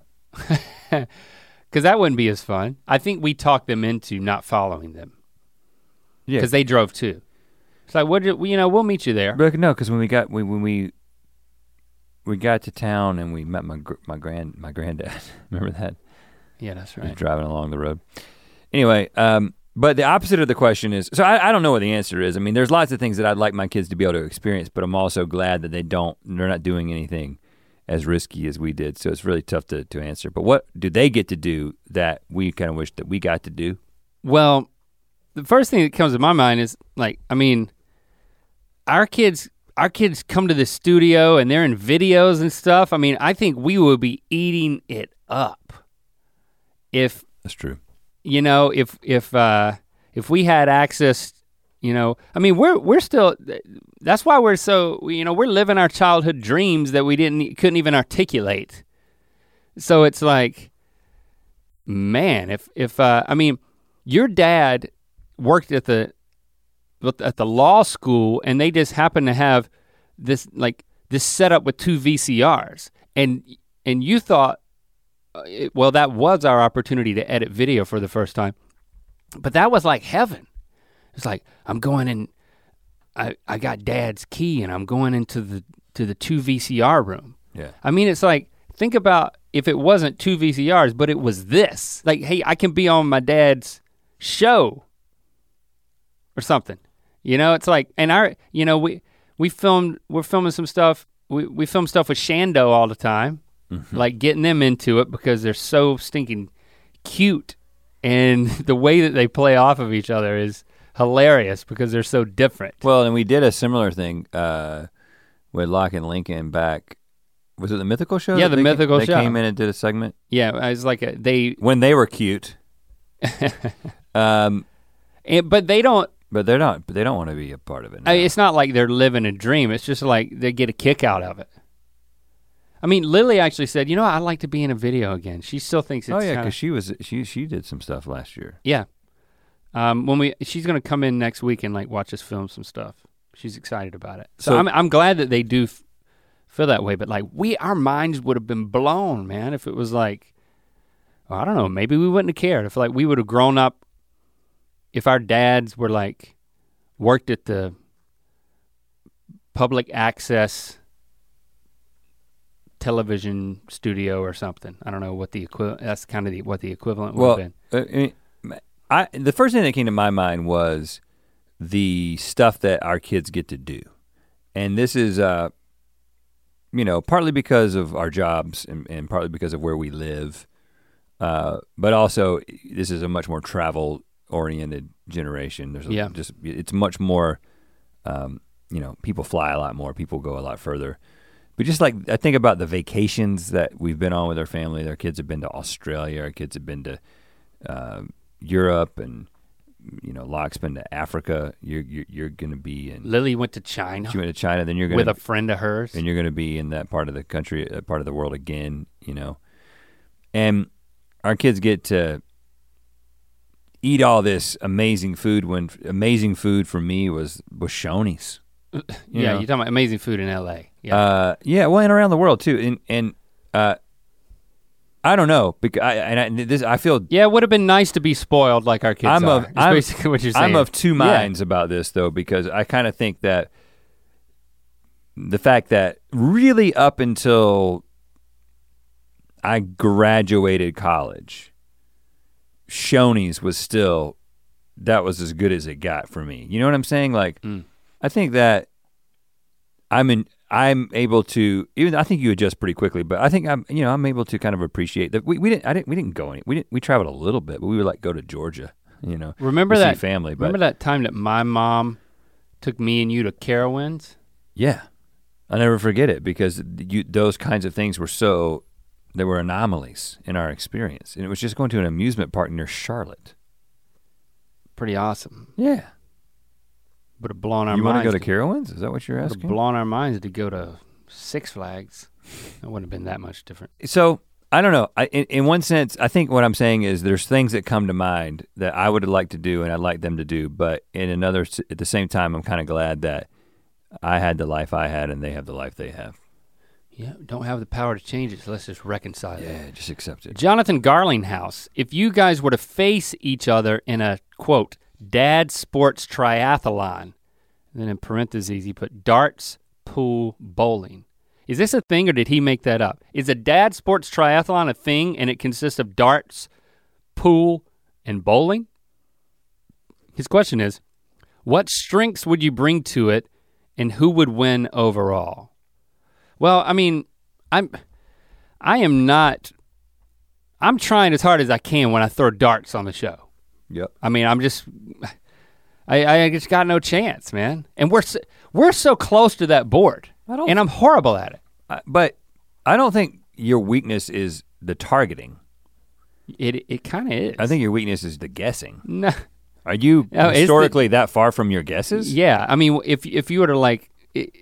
Because that wouldn't be as fun. I think we talked them into not following them. Yeah. Because they drove too. It's like, what? You know, we'll meet you there. But no, because when we got we, when we we got to town and we met my gr- my grand my granddad. Remember that? Yeah, that's He was right. driving along the road. Anyway, um, but the opposite of the question is. So I, I don't know what the answer is. I mean, there's lots of things that I'd like my kids to be able to experience, but I'm also glad that they don't. They're not doing anything as risky as we did. So it's really tough to to answer. But what do they get to do that we kind of wish that we got to do? Well, the first thing that comes to my mind is like, I mean, our kids, our kids come to the studio and they're in videos and stuff. I mean, I think we would be eating it up if That's true. You know, if if uh, if we had access, you know, I mean, we're we're still. That's why we're so, you know, we're living our childhood dreams that we didn't couldn't even articulate. So it's like, man, if if uh, I mean, your dad worked at the at the law school and they just happened to have this like this setup with two V C Rs and and you thought, uh, it, well, that was our opportunity to edit video for the first time, but that was like heaven. It's like, I'm going in, I, I got dad's key and I'm going into the to the two V C R room. Yeah. I mean, it's like, think about if it wasn't two V C Rs, but it was this. Like, hey, I can be on my dad's show or something. You know, it's like, and our, you know, we we filmed, we're filming some stuff, we, we film stuff with Shando all the time, mm-hmm. like getting them into it because they're so stinking cute and the way that they play off of each other is hilarious because they're so different. Well, and we did a similar thing uh, with Locke and Lincoln back, was it the Mythical Show? Yeah, the they Mythical came, Show. They came in and did a segment? Yeah, it was like a, they. When they were cute. um, and, but they don't. But they're not, but they don't want to be a part of it now. I, it's not like they're living a dream. It's just like they get a kick out of it. I mean, Lily actually said, you know, I'd like to be in a video again. She still thinks it's Oh yeah, kinda, because she was, she she did some stuff last year. Yeah. Um, when we, she's gonna come in next week and like watch us film some stuff. She's excited about it. So, So I'm I'm glad that they do f- feel that way. But like we, our minds would have been blown, man, if it was like, well, I don't know, maybe we wouldn't have cared if like we would have grown up. If our dads were like worked at the public access television studio or something. I don't know what the equivalent. That's kind of the, what the equivalent would well, have been. uh, I mean, I the first thing that came to my mind was the stuff that our kids get to do. And this is, uh, you know, partly because of our jobs and, and partly because of where we live. Uh, but also this is a much more travel oriented generation. There's a, yeah. just, it's much more, um, you know, people fly a lot more, people go a lot further. But just like, I think about the vacations that we've been on with our family. Our kids have been to Australia, our kids have been to uh, Europe, and you know, Locke's been to Africa. You're you're, you're gonna be in. Lily went to China. She went to China, then you're gonna with a friend of hers, and you're gonna be in that part of the country, that part of the world again. You know, and our kids get to eat all this amazing food. When amazing food for me was was Shoney's. You yeah, know? You're talking about amazing food in L A. Yeah, uh, yeah, well, and around the world too. And and uh, I don't know because I and I, this I feel. Yeah, it would have been nice to be spoiled like our kids I'm are. Of, That's I'm, basically what you're saying. I'm of two minds yeah. about this though, because I kind of think that the fact that really up until I graduated college, Shoney's was still, that was as good as it got for me. You know what I'm saying? Like, mm. I think that I'm in, I'm able to, even I think you adjust pretty quickly, but I think I'm, you know, I'm able to kind of appreciate that we, we didn't, I didn't, we didn't go any, we didn't, we traveled a little bit, but we would like go to Georgia, you know. Remember that family. But, remember that time that my mom took me and you to Carowinds? Yeah, I'll never forget it because you, those kinds of things were so, they were anomalies in our experience. And it was just going to an amusement park near Charlotte. Pretty awesome. Yeah. Would have blown our you minds. You want to go to Carowinds? Is that what you're asking? Would have blown our minds to go to Six Flags. It wouldn't have been that much different. So, I don't know. I, in, in one sense, I think what I'm saying is there's things that come to mind that I would like to do and I'd like them to do. But in another, at the same time, I'm kind of glad that I had the life I had and they have the life they have. Yeah, don't have the power to change it, so let's just reconcile yeah, it. Yeah, just accept it. Jonathan Garlinghouse, if you guys were to face each other in a, quote, dad sports triathlon, and then in parentheses he put darts, pool, bowling. Is this a thing or did he make that up? Is a dad sports triathlon a thing and it consists of darts, pool, and bowling? His question is, what strengths would you bring to it and who would win overall? Well, I mean, I'm, I am not, I'm trying as hard as I can when I throw darts on the show. Yep. I mean, I'm just, I, I just got no chance, man. And we're so, we're so close to that board, I don't, and I'm horrible at it. I, but I don't think your weakness is the targeting. It it kind of is. I think your weakness is the guessing. No. Are you no, historically the, that far from your guesses? Yeah, I mean, if if you were to like,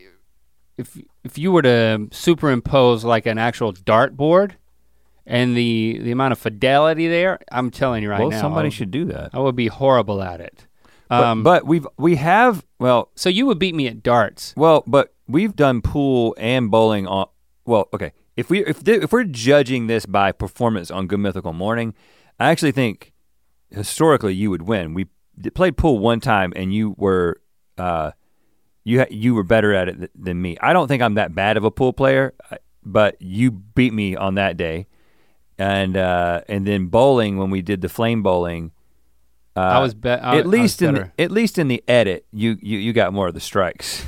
if if you were to superimpose like an actual dartboard, and the the amount of fidelity there, I'm telling you right well, now. Well, somebody would, should do that. I would be horrible at it. Um, but, but we've we have well. So you would beat me at darts. Well, but we've done pool and bowling on. Well, okay. If we if if we're judging this by performance on Good Mythical Morning, I actually think historically you would win. We played pool one time and you were uh, you you were better at it th- than me. I don't think I'm that bad of a pool player, but you beat me on that day. And uh, and then bowling, when we did the flame bowling, uh, I was be- I, at least I was in the, at least in the edit, you you you got more of the strikes.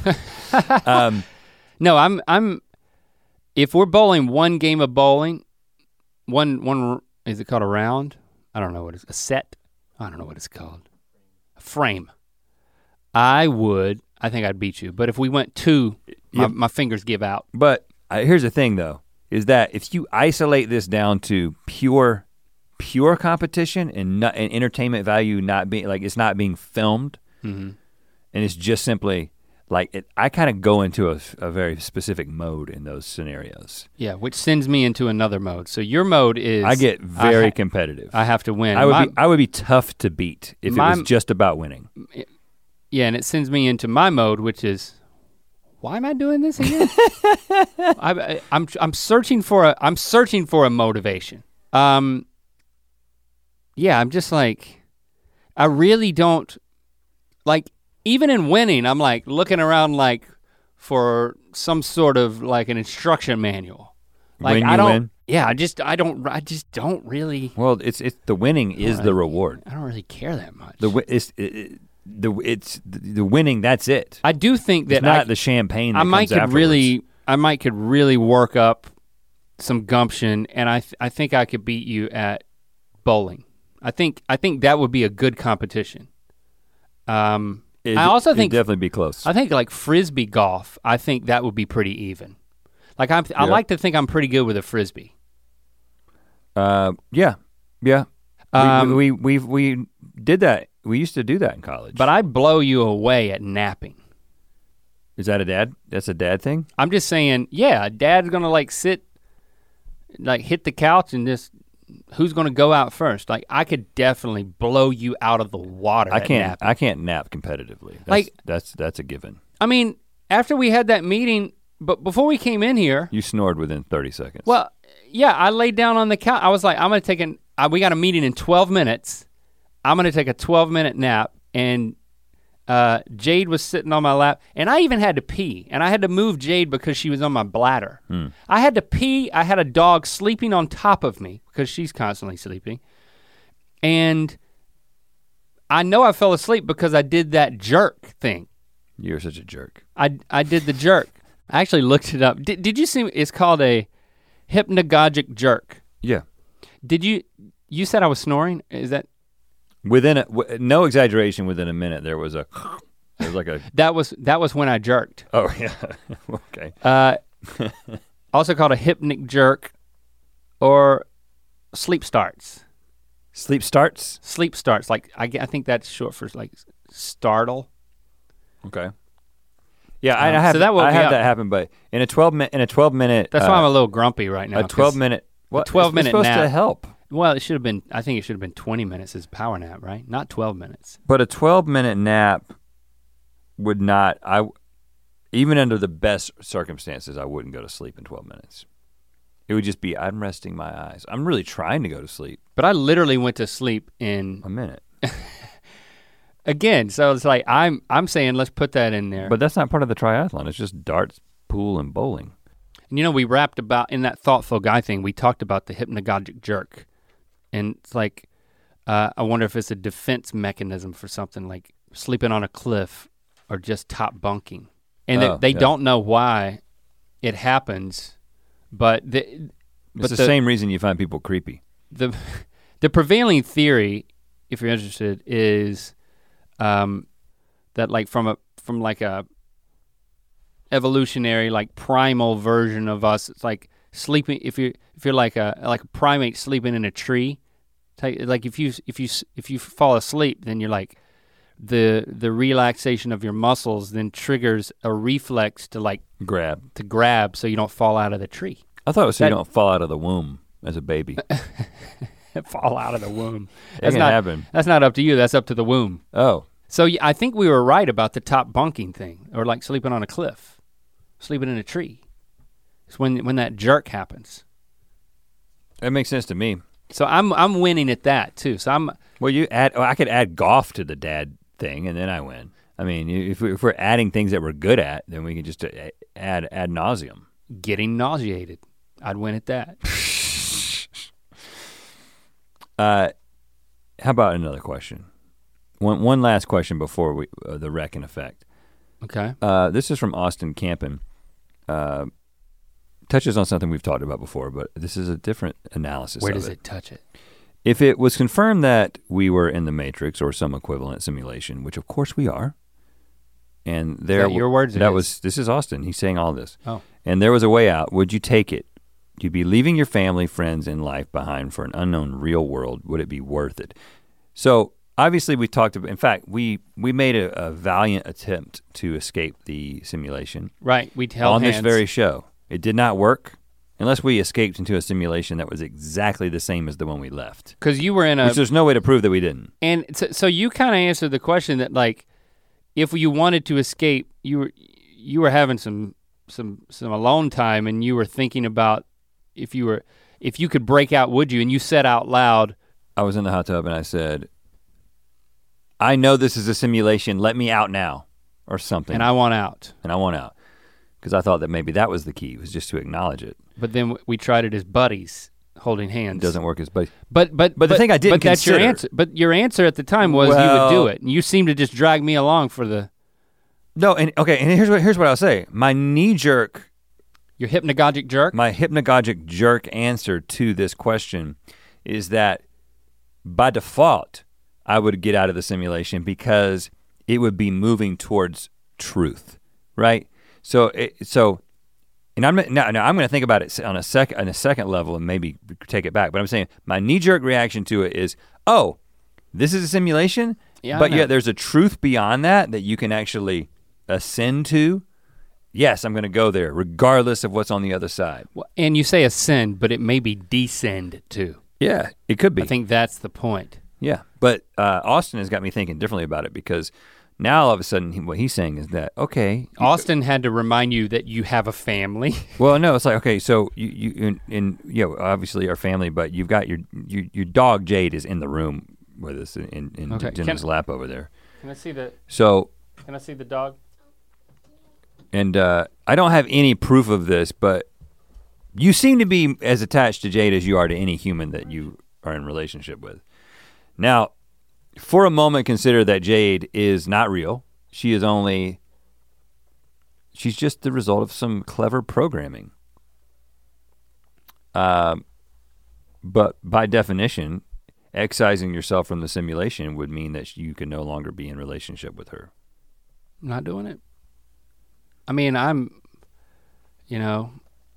um, no, I'm I'm. If we're bowling one game of bowling, one one is it called a round? I don't know what it's a set. I don't know what it's called. A frame. I would. I think I'd beat you. But if we went two, my, yep. my fingers give out. But uh, here's the thing, though. Is that if you isolate this down to pure, pure competition and, not, and entertainment value not being, like it's not being filmed, mm-hmm. and it's just simply, like it, I kind of go into a, a very specific mode in those scenarios. Yeah, which sends me into another mode. So your mode is- I get very I ha- competitive. I have to win. I would, my, be, I would be tough to beat if my, it was just about winning. Yeah, and it sends me into my mode, which is, why am I doing this again? I, I'm I'm searching for a I'm searching for a motivation. Um, yeah, I'm just like, I really don't like. Even in winning, I'm like looking around like for some sort of like an instruction manual. Like when you I don't. win? Yeah, I just I don't I just don't really. Well, it's it's the winning is right. the reward. I don't really care that much. The wi- it's it, the it's the, the winning. That's it. I do think that it's not I, the champagne. That I might comes could afterwards. really, I might could really work up some gumption, and I th- I think I could beat you at bowling. I think I think that would be a good competition. Um, It'd, I also it'd think definitely be close. I think like frisbee golf. I think that would be pretty even. Like I'm, I Yeah. like to think I'm pretty good with a frisbee. Uh, yeah, yeah. Um, we, we we we did that. We used to do that in college. But I blow you away at napping. Is that a dad? That's a dad thing? I'm just saying, yeah, dad's gonna like sit, like hit the couch and just, who's gonna go out first? Like I could definitely blow you out of the water. I at can't. napping. I can't nap competitively. That's, Like- that's that's a given. I mean, after we had that meeting, but before we came in here, You snored within thirty seconds. well, yeah, I laid down on the couch. I was like, I'm gonna take an, uh, we got a meeting in twelve minutes. I'm gonna take a twelve minute nap, and uh, Jade was sitting on my lap, and I even had to pee, and I had to move Jade because she was on my bladder. Hmm. I had to pee, I had a dog sleeping on top of me because she's constantly sleeping. And I know I fell asleep because I did that jerk thing. You're such a jerk. I, I did the jerk. I actually looked it up. Did, did you see, it's called a hypnagogic jerk. Yeah. Did you, you said I was snoring? Is that, Within a, w- no exaggeration, within a minute there was a, there was like a, that was, that was when I jerked. oh yeah, okay. Uh, also called a hypnic jerk or sleep starts. Sleep starts? Sleep starts, like I, ge- I think that's short for like startle. Okay. Yeah, I, Um, I have, so that woke I me had up. that happen, but in a twelve minute, in a twelve minute, That's uh, why I'm a little grumpy right now. a 'cause- twelve minute, what? twelve it's- it's minute supposed nap. to help. Well, it should have been, I think it should have been twenty minutes as power nap, right? Not twelve minutes. But a twelve minute nap would not, I, even under the best circumstances, I wouldn't go to sleep in twelve minutes. It would just be, I'm resting my eyes. I'm really trying to go to sleep. But I literally went to sleep in, A minute. again, so it's like, I'm I'm saying let's put that in there. But that's not part of the triathlon. It's just darts, pool, and bowling. And you know, we rapped about, in that thoughtful guy thing, we talked about the hypnagogic jerk. And it's like, uh, I wonder if it's a defense mechanism for something like sleeping on a cliff or just top bunking. And Oh, they, they yeah. don't know why it happens, but the, It's but the, the, same reason you find people creepy. the, the prevailing theory, if you're interested, is um, that like from a, from like a, evolutionary, like primal version of us. It's like sleeping. If you if you're like a like a primate sleeping in a tree, take, like if you if you if you fall asleep, then you're like the the relaxation of your muscles then triggers a reflex to like Grab. to grab so you don't fall out of the tree. I thought it was so That- you don't fall out of the womb as a baby. Fall out of the womb. It That's can not happen. that's not up to you. That's up to the womb. Oh, So yeah, I think we were right about the top bunking thing, or like sleeping on a cliff, sleeping in a tree. It's when when that jerk happens. that makes sense to me. So I'm I'm winning at that too. So I'm Well, you add. Oh, I could add golf to the dad thing, and then I win. I mean, you- if, we, if we're adding things that we're good at, then we can just uh, add ad nauseum. getting nauseated. I'd win at that. Uh, how about another question? One one last question before we uh, the wreck in effect. Okay. Uh, this is from Austin Campen. Uh, touches on something we've talked about before, but this is a different analysis. Where of does it. it touch it? If it was confirmed that we were in the Matrix or some equivalent simulation, which of course we are, and there that your words? It that is. was this is Austin. He's saying all this. Oh. And there was a way out. Would you take it? You'd be leaving your family, friends, and life behind for an unknown real world. Would it be worth it? So obviously we talked about, in fact, we we made a, a valiant attempt to escape the simulation Right. We held on hands. this very show. It did not work unless we escaped into a simulation that was exactly the same as the one we left. Because you were in a Which there's no way to prove that we didn't. and so, so you kind of answered the question that like, if you wanted to escape, you were you were having some some some alone time, and you were thinking about if you were if you could break out, would you? And you said out loud, I was in the hot tub and I said, I know this is a simulation, let me out now, or something. and I want out. and I want out. Because I thought that maybe that was the key, was just to acknowledge it. But then we tried it as buddies holding hands. It doesn't work as buddies. But but but the thing I didn't but that's consider, your answer. But your answer at the time was well, you would do it. And you seemed to just drag me along for the. No, and okay, and here's what here's what I'll say. My knee jerk, your hypnagogic jerk. My hypnagogic jerk answer to this question is that by default, I would get out of the simulation because it would be moving towards truth, right? So it, so. And I'm now, now I'm going to think about it on a sec on a second level and maybe take it back. But I'm saying my knee-jerk reaction to it is, oh, this is a simulation, yeah, but yet there's a truth beyond that that you can actually ascend to. Yes, I'm going to go there, regardless of what's on the other side. Well, and you say ascend, but it may be descend too. Yeah, it could be. I think that's the point. Yeah, but uh, Austin has got me thinking differently about it because now all of a sudden he, what he's saying is that, okay. Austin had to remind you that you have a family. Well, no, it's like, okay, so you, you in, in you know, obviously our family, but you've got your, your, your dog Jade is in the room with us in, in okay. Jenna's lap over there. Can I see the, so, can I see the dog? And uh, I don't have any proof of this, but you seem to be as attached to Jade as you are to any human that you are in relationship with. Now, for a moment, consider that Jade is not real. She is only, she's just the result of some clever programming. Um, but by definition, excising yourself from the simulation would mean that you can no longer be in relationship with her. I'm not doing it. I mean, I'm, you know,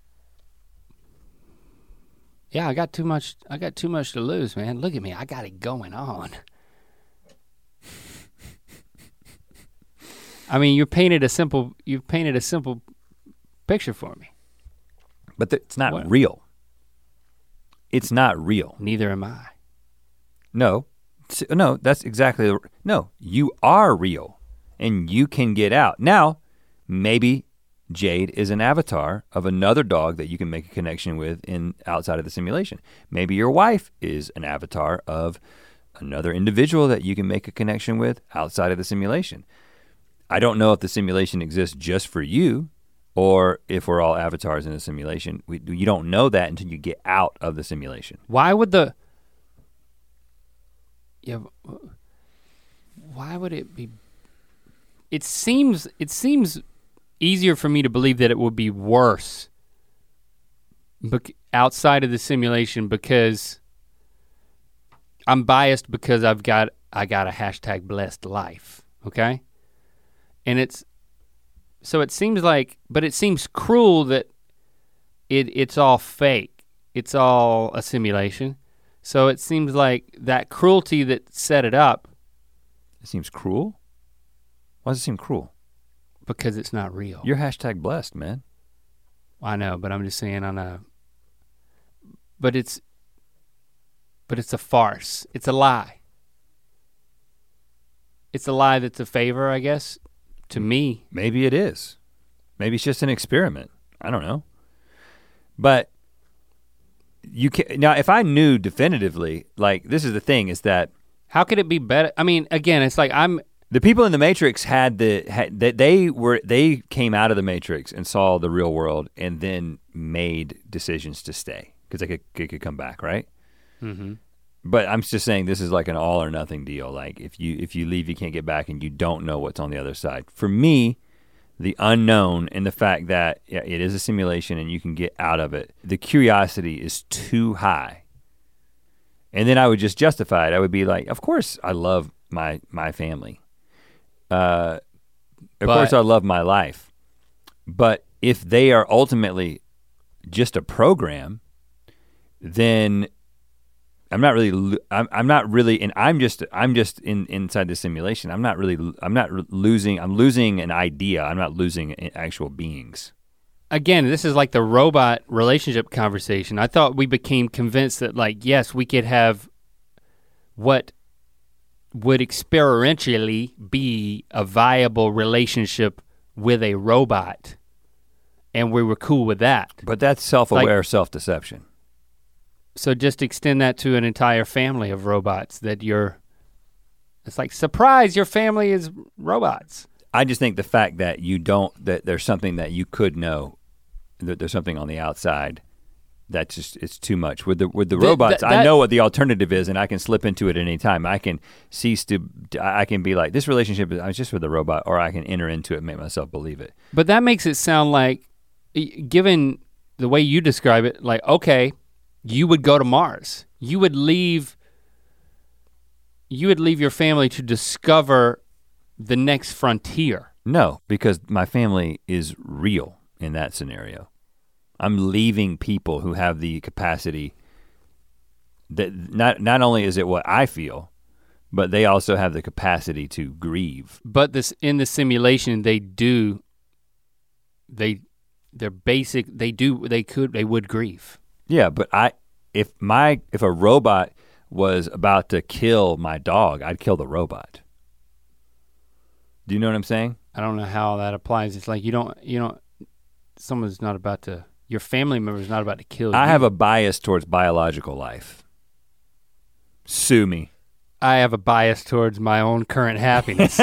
yeah, I got too much, I got too much to lose, man. Look at me, I got it going on. I mean, you painted a simple, you've painted a simple picture for me. But th- it's not what? real. It's not real. Neither am I. No, no, that's exactly, the, no, you are real and you can get out. Now, maybe Jade is an avatar of another dog that you can make a connection with in outside of the simulation. Maybe your wife is an avatar of another individual that you can make a connection with outside of the simulation. I don't know if the simulation exists just for you or if we're all avatars in a simulation. We, you don't know that until you get out of the simulation. Why would the, yeah, why would it be, it seems, it seems easier for me to believe that it would be worse bec- outside of the simulation because I'm biased because I've got, I got a hashtag blessed life, okay? And it's, so it seems like, but it seems cruel that it it's all fake. It's all a simulation. So it seems like that cruelty that set it up. It seems cruel? Why does it seem cruel? Because it's not real. You're hashtag blessed, man. I know, but I'm just saying on a, but it's, but it's a farce. It's a lie. It's a lie that's a favor, I guess. To me. Maybe it is. Maybe it's just an experiment. I don't know. But you can now if I knew definitively, like this is the thing is that how could it be better? I mean, again, it's like I'm the people in the Matrix had the had they, they were they came out of the Matrix and saw the real world and then made decisions to stay because they could they could come back, right? Mm-hmm. But I'm just saying this is like an all or nothing deal. Like if you if you leave, you can't get back and you don't know what's on the other side. For me, the unknown and the fact that yeah, it is a simulation and you can get out of it, the curiosity is too high. And then I would just justify it. I would be like, of course I love my my family. Uh, of but, course I love my life. But if they are ultimately just a program, then I'm not really, I'm, I'm not really, and I'm just, I'm just in inside the simulation. I'm not really, I'm not losing, I'm losing an idea. I'm not losing actual beings. Again, this is like the robot relationship conversation. I thought we became convinced that like, yes, we could have what would experientially be a viable relationship with a robot. And we were cool with that. But that's self-aware like, self-deception. So just extend that to an entire family of robots that you're, it's like, surprise, your family is robots. I just think the fact that you don't, that there's something that you could know, that there's something on the outside that's just, it's too much. With the with the, The- robots, that- I know what the alternative is and I can slip into it at any time. I can cease to, I can be like, this relationship is I was just with a robot, or I can enter into it and make myself believe it. But that makes it sound like, given the way you describe it, like, okay, you would go to Mars. You would leave, you would leave your family to discover the next frontier. No, because my family is real in that scenario. I'm leaving people who have the capacity that not not only is it what I feel, but they also have the capacity to grieve. But this in the simulation, they do, they, they're basic, they do, they could, they would grieve. Yeah, but I if my if a robot was about to kill my dog, I'd kill the robot. Do you know what I'm saying? I don't know how that applies. It's like you don't, you don't, someone's not about to, your family member's not about to kill you. I have a bias towards biological life. Sue me. I have a bias towards my own current happiness.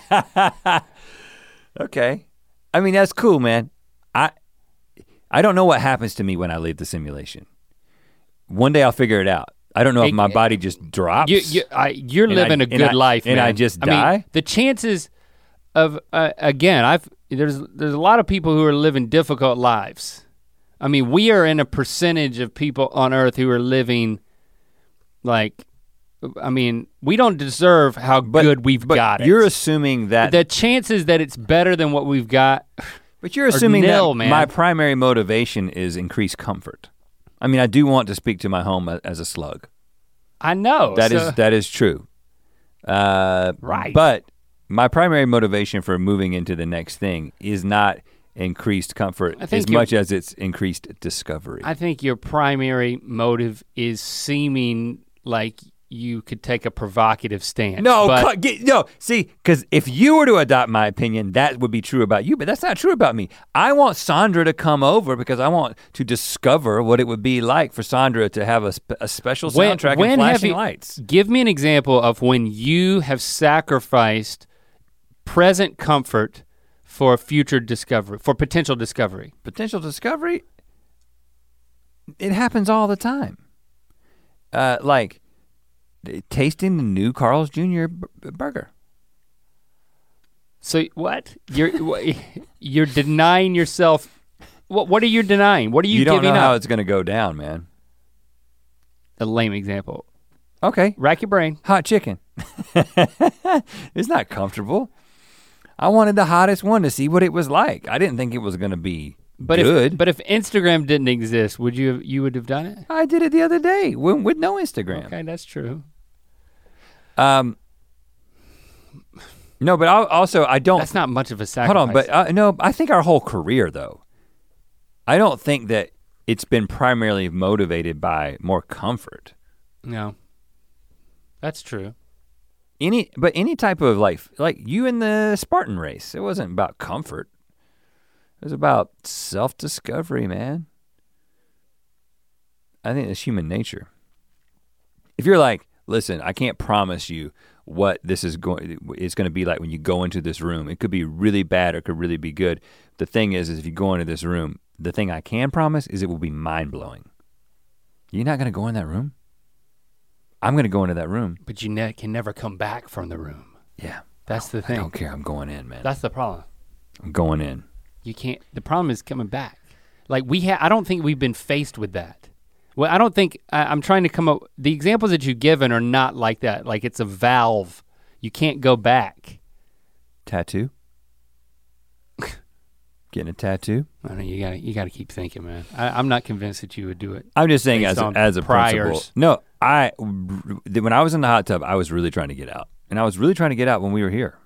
Okay. I mean, that's cool, man. I I don't know what happens to me when I leave the simulation. One day I'll figure it out. I don't know if It- my body just drops. You, you, I, you're And living I- a and good I- life, and man. I just I mean, die? the chances of, uh, again, I've there's there's a lot of people who are living difficult lives. I mean, we are in a percentage of people on Earth who are living like, I mean, we don't deserve how But- good we've but got it. You're assuming that the chances that it's better than what we've got. But you're assuming nil, that man. my primary motivation is increased comfort. I mean, I do want to speak to my home a- as a slug. I know. That is so- that is true. Uh, Right. But my primary motivation for moving into the next thing is not increased comfort I think as you're- much as it's increased discovery. I think your primary motive is seeming like you could take a provocative stance. no, but cut, get, no. See, because if you were to adopt my opinion, that would be true about you, but that's not true about me. I want Sandra to come over because I want to discover what it would be like for Sandra to have a, spe- a special When- soundtrack when and have flashing you- lights. give me an example of when you have sacrificed present comfort for future discovery, for potential discovery. Potential discovery, it happens all the time. Uh, like tasting the new Carl's Junior b- burger. So what? You're wha- you're denying yourself. What what are you denying? What are you, You don't giving know up? how it's gonna go down, man. A lame example. Okay, Rack your brain. hot chicken. It's not comfortable. I wanted the hottest one to see what it was like. I didn't think it was gonna be But good. if but if Instagram didn't exist, would you have, you would have done it? I did it the other day with, with no Instagram. Okay, that's true. Um, no, but I'll, also I don't. That's not much of a sacrifice. Hold on, but uh, no, I think our whole career though, I don't think that it's been primarily motivated by more comfort. no, that's true. Any, but any type of life, like you in the Spartan race, it wasn't about comfort. It was about self-discovery, man. I think it's human nature. If you're like, listen, I can't promise you what this is going it's going to be like when you go into this room. It could be really bad or it could really be good. The thing is, is if you go into this room, the thing I can promise is it will be mind-blowing. You're not going to go in that room? I'm going to go into that room. But you ne- can never come back from the room. Yeah. That's the I thing. don't care. I'm going in, man. That's the problem. I'm going in. You can't. The problem is coming back. Like we have. I don't think we've been faced with that. Well, I don't think. I, I'm trying to come up. The examples that you've given are not like that. Like it's a valve. You can't go back. Tattoo? Getting a tattue? I don't know. You gotta. You gotta keep thinking, man. I, I'm not convinced that you would do it. I'm just saying Based as a, on as a principle. priors. No, I, when I was in the hot tub, I was really trying to get out. And I was really trying to get out when we were here.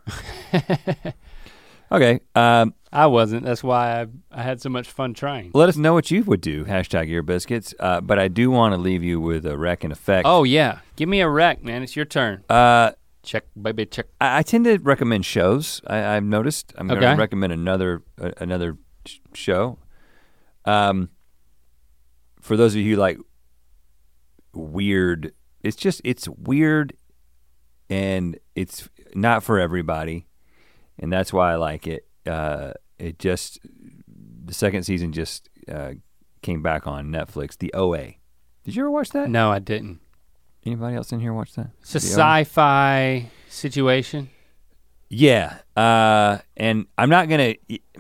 Okay, um, I wasn't. That's why I, I had so much fun trying. let us know what you would do, hashtag ear biscuits. Uh, but I do want to leave you with a rec and effect. Oh yeah. Give me a rec, man. It's your turn. Uh, Check, baby, check. I, I tend to recommend shows. I, I've noticed. I'm going to Okay. recommend another uh, another sh- show. Um, for those of you who like weird, it's just it's weird, and it's not for everybody, and that's why I like it. Uh, it just the second season just uh, came back on Netflix, The O A. Did you ever watch that? No, I didn't. Anybody else in here watch that? It's a The O A? sci-fi situation. Yeah, uh, and I'm not gonna,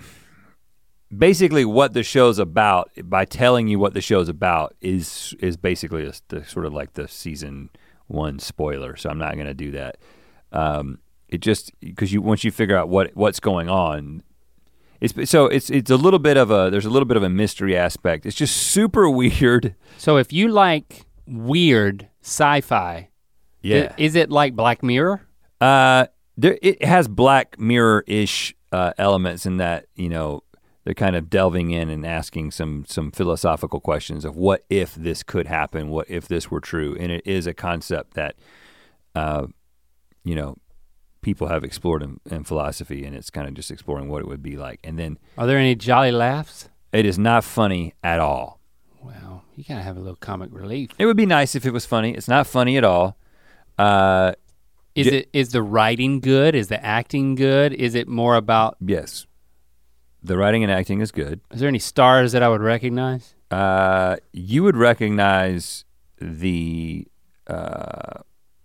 basically what the show's about, by telling you what the show's about is is basically a, the, sort of like the season one spoiler, so I'm not gonna do that. Um, it just, because you once you figure out what what's going on, it's so it's it's a little bit of a, there's a little bit of a mystery aspect. It's just super weird. So if you like weird sci-fi, Yeah. i- is it like Black Mirror? Uh, there, it has Black Mirror-ish uh, elements in that, you know, they're kind of delving in and asking some some philosophical questions of what if this could happen, what if this were true, and it is a concept that, uh, you know, people have explored in, in philosophy, and it's kind of just exploring what it would be like. And then Are there any jolly laughs? it is not funny at all. Well, you gotta have a little comic relief. It would be nice if it was funny. It's not funny at all. Uh, Is J- it is the writing good? Is the acting good? Is it more about, yes, the writing and acting is good. is there any stars that I would recognize? Uh, you would recognize the uh,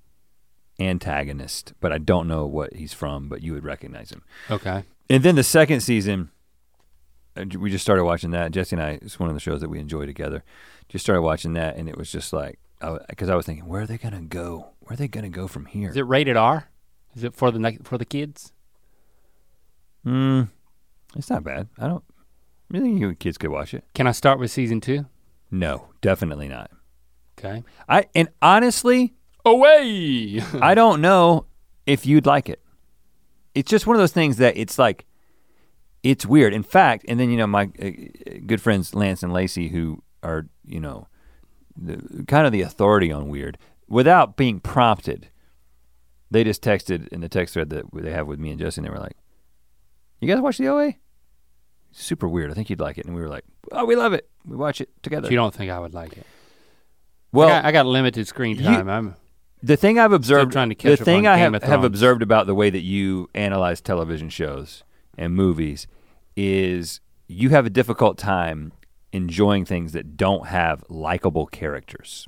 antagonist, but I don't know what he's from, but you would recognize him. Okay. And then the second season, uh, we just started watching that. Jesse and I, it's one of the shows that we enjoy together. Just started watching that, and it was just like, because I, I was thinking, where are they gonna go? Where are they gonna go from here? Is it rated R? Is it for the ne- for the kids? Hmm, it's not bad. I don't, I think you kids could watch it. Can I start with season two? No, definitely not. Okay. I and honestly, Away! I don't know if you'd like it. It's just one of those things that it's like, it's weird. In fact, and then, you know, my uh, good friends Lance and Lacey, who are, you know, the, kind of the authority on weird, without being prompted, they just texted in the text thread that they have with me and Jesse, and they were like, you guys watch the O A? Super weird, I think you'd like it. And we were like, oh, we love it. We watch it together. You don't think I would like it? Well, I got, I got limited screen you- time. I'm the thing I've observed, trying to catch the up thing on I Game have, of have Thrones. observed about the way that you analyze television shows and movies is you have a difficult time enjoying things that don't have likable characters.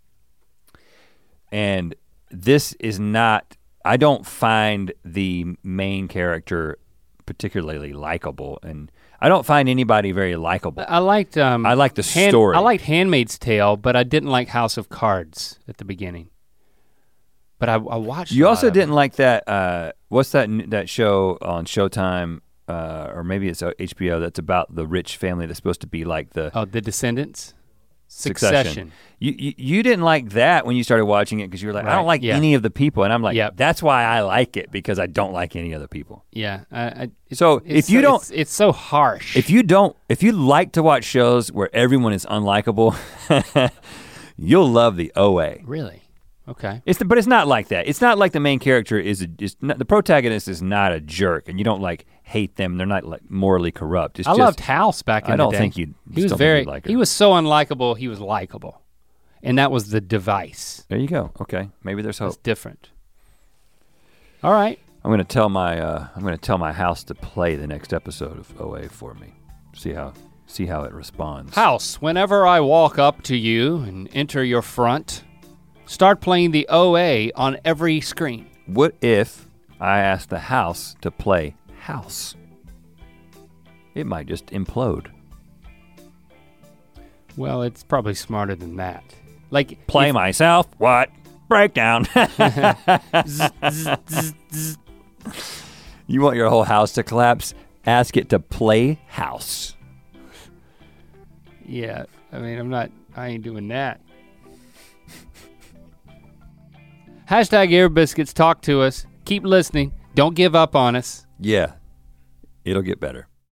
And this is not, I don't find the main character particularly likable, and I don't find anybody very likable. I liked um I like the Hand- story. I liked Handmaid's Tale, but I didn't like House of Cards at the beginning. But I, I watched. You a also lot of didn't it. like that, uh, what's that n- that show on Showtime, uh, or maybe it's uh, H B O, that's about the rich family that's supposed to be like the Oh, The Descendants. Succession. Succession. You, you you didn't like that when you started watching it because you were like, I Right, don't like yeah. any of the people, and I'm like, Yep. that's why I like it, because I don't like any other people. Yeah. I, I, it's- So it's if you so- don't, it's, it's so harsh. if you don't, if you like to watch shows where everyone is unlikable, you'll love the O A. really, okay. It's the, but it's not like that. It's not like the main character is a, is not, the protagonist is not a jerk, and you don't like hate them. They're not like morally corrupt. It's I just, loved House back in I the don't day. think you'd. He was still think very. you'd like her. he was so unlikable. He was likable, and that was the device. There you go. Okay, maybe there's hope. It's different. All right. I'm gonna tell my uh, I'm gonna tell my house to play the next episode of O A for me. See how see how it responds. House, whenever I walk up to you and enter your front, start playing the O A on every screen. What if I ask the house to play House? It might just implode. Well, it's probably smarter than that. Like Play if- myself? What? Breakdown. You want your whole house to collapse? Ask it to play House. Yeah, I mean, I'm not, I ain't doing that. Hashtag Air Biscuits, talk to us. Keep listening. Don't give up on us. Yeah, it'll get better.